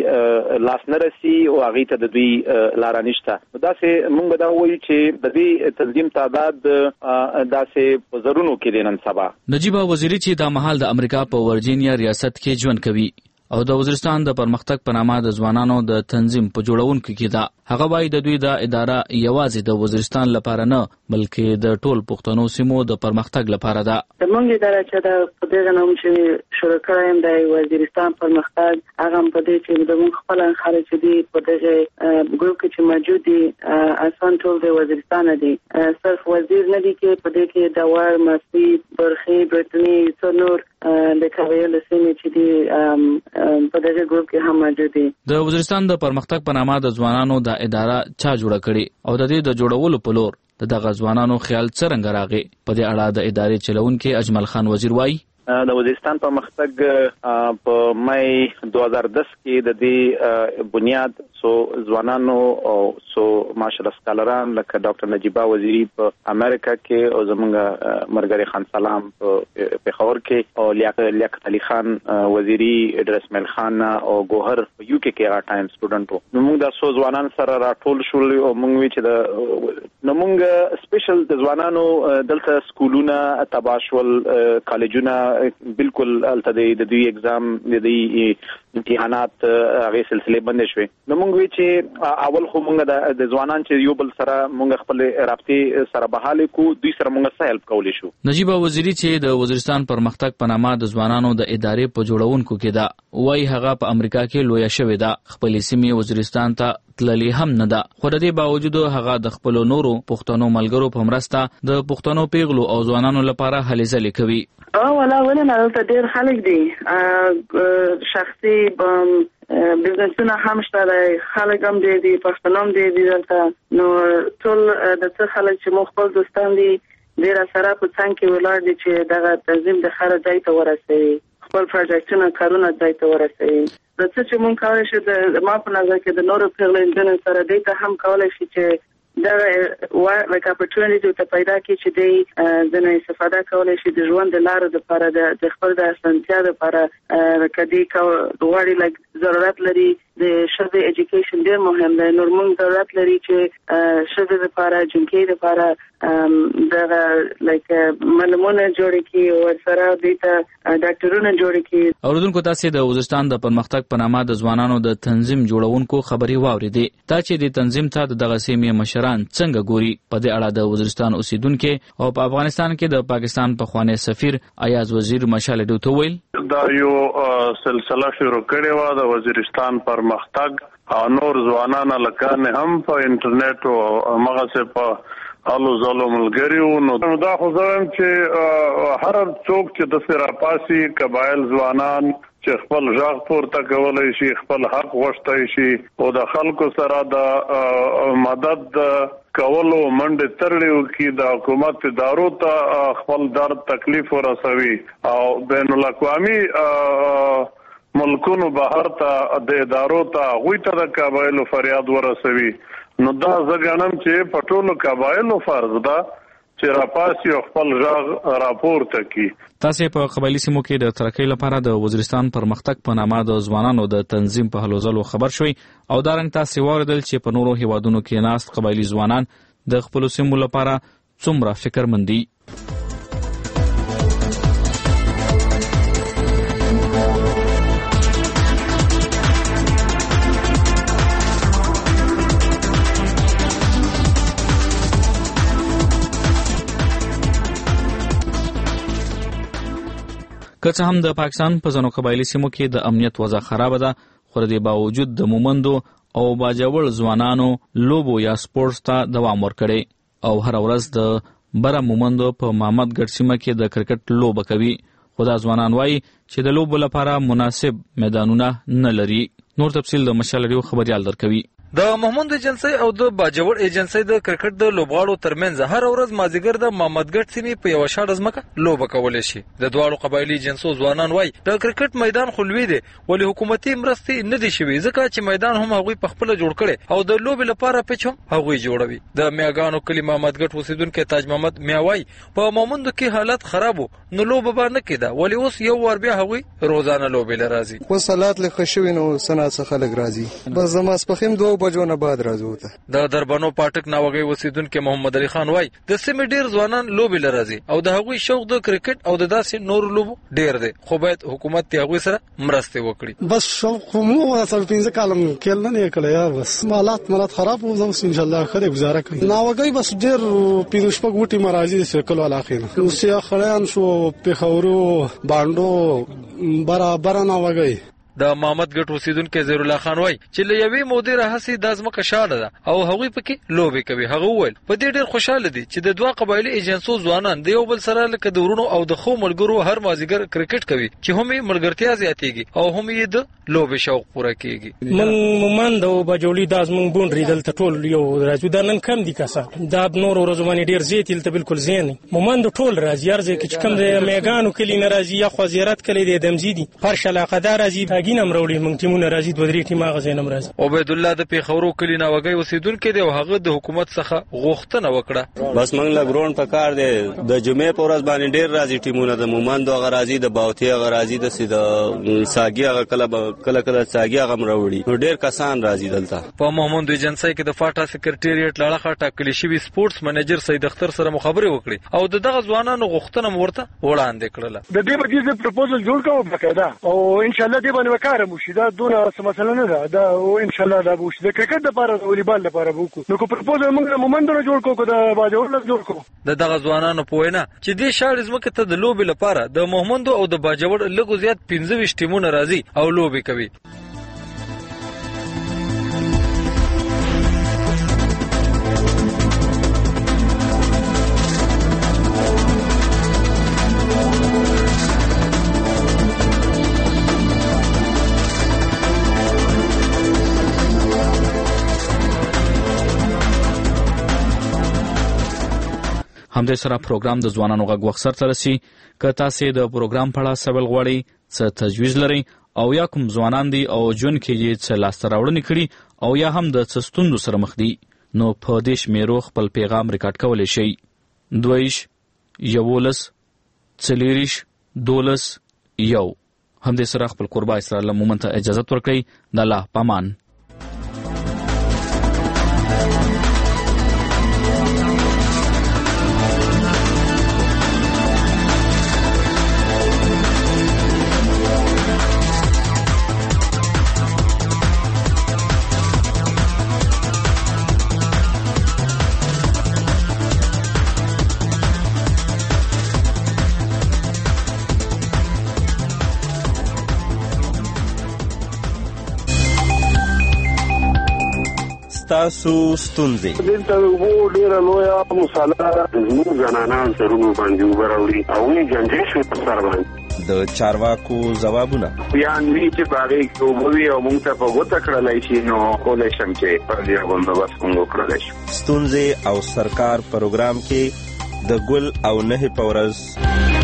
هغه لاس نه رسي او هغه ته د دوی لار نشته. دا سه مونږ دا وایو چې د دې تنظیم تعداد دا سه په زرونو کې دي نن سبا. نجیب وزیری چې د محل د امریکا په ورجینیا ریاست کې ژوند کوي او د وزیرستان د پرمختګ په نامه د ځوانانو د تنظیم په جوړونکو کې دا هغه وایي د دوی د اداره یوازې د وزیرستان لپاره نه بلکې د ټول پښتنو سیمو د پرمختګ لپاره ده. د مونږ اداره چې د په دغه نوم چې شروع کړم د وزیرستان پرمختګ هغه په دې چې د مونږ خپل خلک دي په دغه ګروپ کې چې موجود دي اسان ټول د وزیرستان دي صرف وزیر نه دي کې په دې کې د ور مستی برخي برتنی څنور د کاویل سیمې چې دي په دغه ګروپ کې هم موجود دي. د وزیرستان د پرمختګ په نامه د ځوانانو د اداره چا جوړه کړي او د دې د جوړولو په لور د دغه ځوانانو خیال څرنګه راغی په دې اړه د ادارې چلونکي اجمل خان وزیر وایي د وزیرستان پرمختګ په مې دوه هزار دس کې د دې بنیاد سو ځوانانو او سو ماشالله سکالران لکه ډاکټر نجیبه وزیری په امریکا کې او زمونږ مرګری خان سلام په پیښور کې او لیاقت علي خان وزیری ادریس مل خان او ګوهر په یو کې کې را ټایم سټوډنټو نو موږ د سو ځوانان سره راټول شول او موږ وی چې د نو موږ سپیشل د ځوانانو دلته سکولونه تباشول کالجونه بالکل الته د دوی اگزام د دوی امتحانات هغه سلسله بند شوه نو موږ وی چې اول خو موږ د ځوانان چې یو بل سره موږ خپل رابطه سره بحاله کو دوی سره موږ سره هیلپ کولې شو. نجیب وزیری چې د وزیرستان پرمختګ په نامه د ځوانانو د ادارې په جوړونکو کې دا وای هغه په امریکا کې لوی شوې ده خپل سیمې وزیرستان ته تللی هم نه ده خو د دې باوجود هغه د خپل نورو پښتنو ملګرو په مرسته د پښتنو پیغلو او ځوانانو لپاره هلې ځلې کوي. او ولا ولا نه ته ډیر خلک دي شخصي بزنسونه هم شته خلک هم دي دي پښتنوم دي دلته نو ټول د څه خلک چې مخ خپل دوستان دي ډیر سره په څنګه کې ولاړ دي چې دغه تنظیم د خره ځای ته ورسوي خپل پروجیکټونه کارونه ځای ته ورسوي. د څه چې مونږ کولای شو د ما په نظر کې د نورو پیغلو انجن سره دې ته هم کولای شي چې دا لکه اپورچونټی ته پیدا کی چې د زنه استفاده کولای شي د ژوند د لارو لپاره د خپل د اسانتیا لپاره کدي غواړي لک ضرورت لري د شذ ایجوکیشن ډیر مهم دی. نور موږ ضرورت لري چې شذ لپاره جنکې لپاره د لک معلومونه جوړ کی او سره د ډاکټرونو جوړ کی. اوردونکو تاسو د وزیرستان د پرمختګ په نامه د ځوانانو د تنظیم جوړونکو خبري واوریدې. تا چې د تنظیم ته د دغه سیمې مشران څنګه ګوري په دې اړه د وزیرستان اوسیدونکو او په افغانستان کې د پاکستان په خوانی سفیر ایاز وزیر مشال ډوته ویل دا یو سلسله شروع کړې و د وزیرستان پرمختګ نور ځوانان لکان هم په انټرنیټ او هغه څه په حالو زالو ملګریو. نو دا خو زم چې هر څوک چې د سراپاسي قبایل ځوانان چې خپل ژغ پورته کولای شي خپل حق غوښتای شي او د خلکو سره د مدد کولو منډه ترلیو کې د حکومت ادارو ته خپل درد تکلیف ورسوي او بین الاقوامي ملکونو بهر ته د ادارو ته غوي ته د قبایلو فریاد ورسوي. نو دا زګانم چې پټولو قبایلو فرض ده چې راپاسي خپل ژغ راپورته کی. تاسو په قبایلی سیمو کې د ترقۍ لپاره د وزیرستان پرمختګ په نامه د ځوانانو د تنظیم په هلو ځلو خبر شوي او دا رنګ تاسو واردل چې په نورو هیوادونو کې ناست قبایلی ځوانان د خپل سیمو لپاره څومره فکرمند دي. که څه هم د پاکستان په ځینو قبایلی سیمو کې د امنیت وضع خراب ده خو د باوجود د مومندو او باجوړ ځوانانو لوبو یا سپورتس ته دوام ورکړي او هر ورځ د بره مومندو په محمد ګټ سیمه کې د کرکټ لوبه کوي. خو دا ځوانان وایي چې د لوبو لپاره مناسب میدانونه نه لري. نور تفصیل د مشال ریو خبريال درکوي. د محمد ایجنسی او د باجوړ ایجنسی د کرکټ د لوبغاړو ترمنځ هر ورځ مازیګر د محمد ګټ سیمې په یو شاړه ځمکه لوبه کولای شي. د دواړو قبایلی ایجنسو ځوانان وایي د کرکټ میدان خلوي دی ولې حکومتي مرستې نه دي شوي ځکه چې میدان هم هغوی په خپل جوړ کړي او د لوبې لپاره پچ هم هغوی جوړوي. د میاګانو کلی محمد ګټ اوسیدونکو تاج محمد میاوي په مومندو کې حالت خرابو نو لوبه به نه کېده ولې اوس یو ور بیا هغوی روزانه لوبې لرازي. وصلات له خشوي نو سنات څخه خلک راځي بس زما سپخیم دوه بجو نه بعد راځي. د دربانو پاټک ناوغي وسیدونکو محمد علي خان وای د سیمې ډیر ځوانان لوبې لرازي او د هغوی شوق د کرکټ او د داسې نور لوبو ډیر دی خو باید حکومت ته هغوی سره مرسته وکړي. بس شوق مو اصل پنځه کالم کېل نه کړی یا بس مالات مالات خراب و زم ان شاء الله خره گزاره کوي. ناوغي بس ډیر پینځه شپږ وټي مرাজি سرکل علاقې نه اوسیا خړان شو په خورو باندو برابر ناوغي. د محمد ګټ اوسیدونکو زیر الله خان وای چې له یوې مودې راهسي د ځمکه شاړه ده او هغوی پکې لوبې کوي. هغه وویل په دې ډېر خوشاله دي چې د دوه قبایلی ایجنسو ځوانان د یو بل سره لکه د ورونو او د خو ملګرو هر مازیګر کرکټ کوي چې هم یې ملګرتیا زیاتېږي او هم یې د لوبې شوق پوره کیږي. من مومند او بجوړي داس مونږ بونډري دلته ټول یو راځو دا نن کم دي کاسه دا نور ورځ باندې ډېر زیات دلته بالکل زین مومند ټول راځي ارزه کې کم د میګانو کلی ناراضي یا خو زیارت کلی د دمزي دي فرش علاقه دار راځي هاګینم وروړي مونږ ټیمونه راځي دوه درې ټیمه غزینم راځي. عبید الله د پیښورو کلی ناوګي اوسیدونکو دی او هغه د حکومت څخه غوښتنه وکړه بس مونږ لا ګرون په کار دی د جمعې په ورځ باندې ډېر راځي ټیمونه د مومند او غرازي د باوتی غرازي د سید ساګي هغه کله کله کله ساګي هغه مروړي نو ډېر کسان راځي دلته. په محمد ایجنسی کې د فاټا سکرټریټ لاړه ټاکلي شوی سپورتس منیجر سید اختر سره مخابره وکړي او دغه ځوانانو غوښتنه ورته وړاندې کړله. د دې باندې پروپوزل جوړ کوو بقاعده او ان شاء الله دې باندې وکړم شي دا دونه مسله نه ده دا او ان شاء الله دا به شي د کرکټ لپاره د والیبال لپاره وکړو نو کو پروپوزل موږ مومندونو جوړ کوو دا باجوړ له جوړ کوو. د دغه ځوانانو په وینا چې دې شاړې ځمکه ته د لوبې لپاره د مومندو او د باجوړ لږ زیات پنځه ویشت ټیمونه راځي او لوبې کوي. همدې سره پروګرام د ځوانانو غږ وخت سره رسي. که تاسو د پروګرام په اړه سوال غواړئ څه تجویز لرئ او یا کوم ځوانان دي او جون کې یې څه لاسته راوړنې کړي او یا هم د څه ستونزو سره مخ دي نو په دې شمیرو خپل پیغام ریکارډ کولی شئ. دویش یولس څلېرویشت دولس یو. همدې سره خپل قربا اسرائیل مومن ته اجازت ورکړئ. د الله پامان. تاسو ستونزې دلته وو ډیره لویه مساله زموږ زنانان سرونو باندې وبراوړي او یې جنجې شو په سر باندې د چارواکو ځوابونه بیان وی چې باغې کوموي او موږ ته په وته کړلای شي نو کولای شم چې په دې باندې بس کوم وکړلای شي. ستونزې او سرکار پروګرام کې د ګل او نه پورز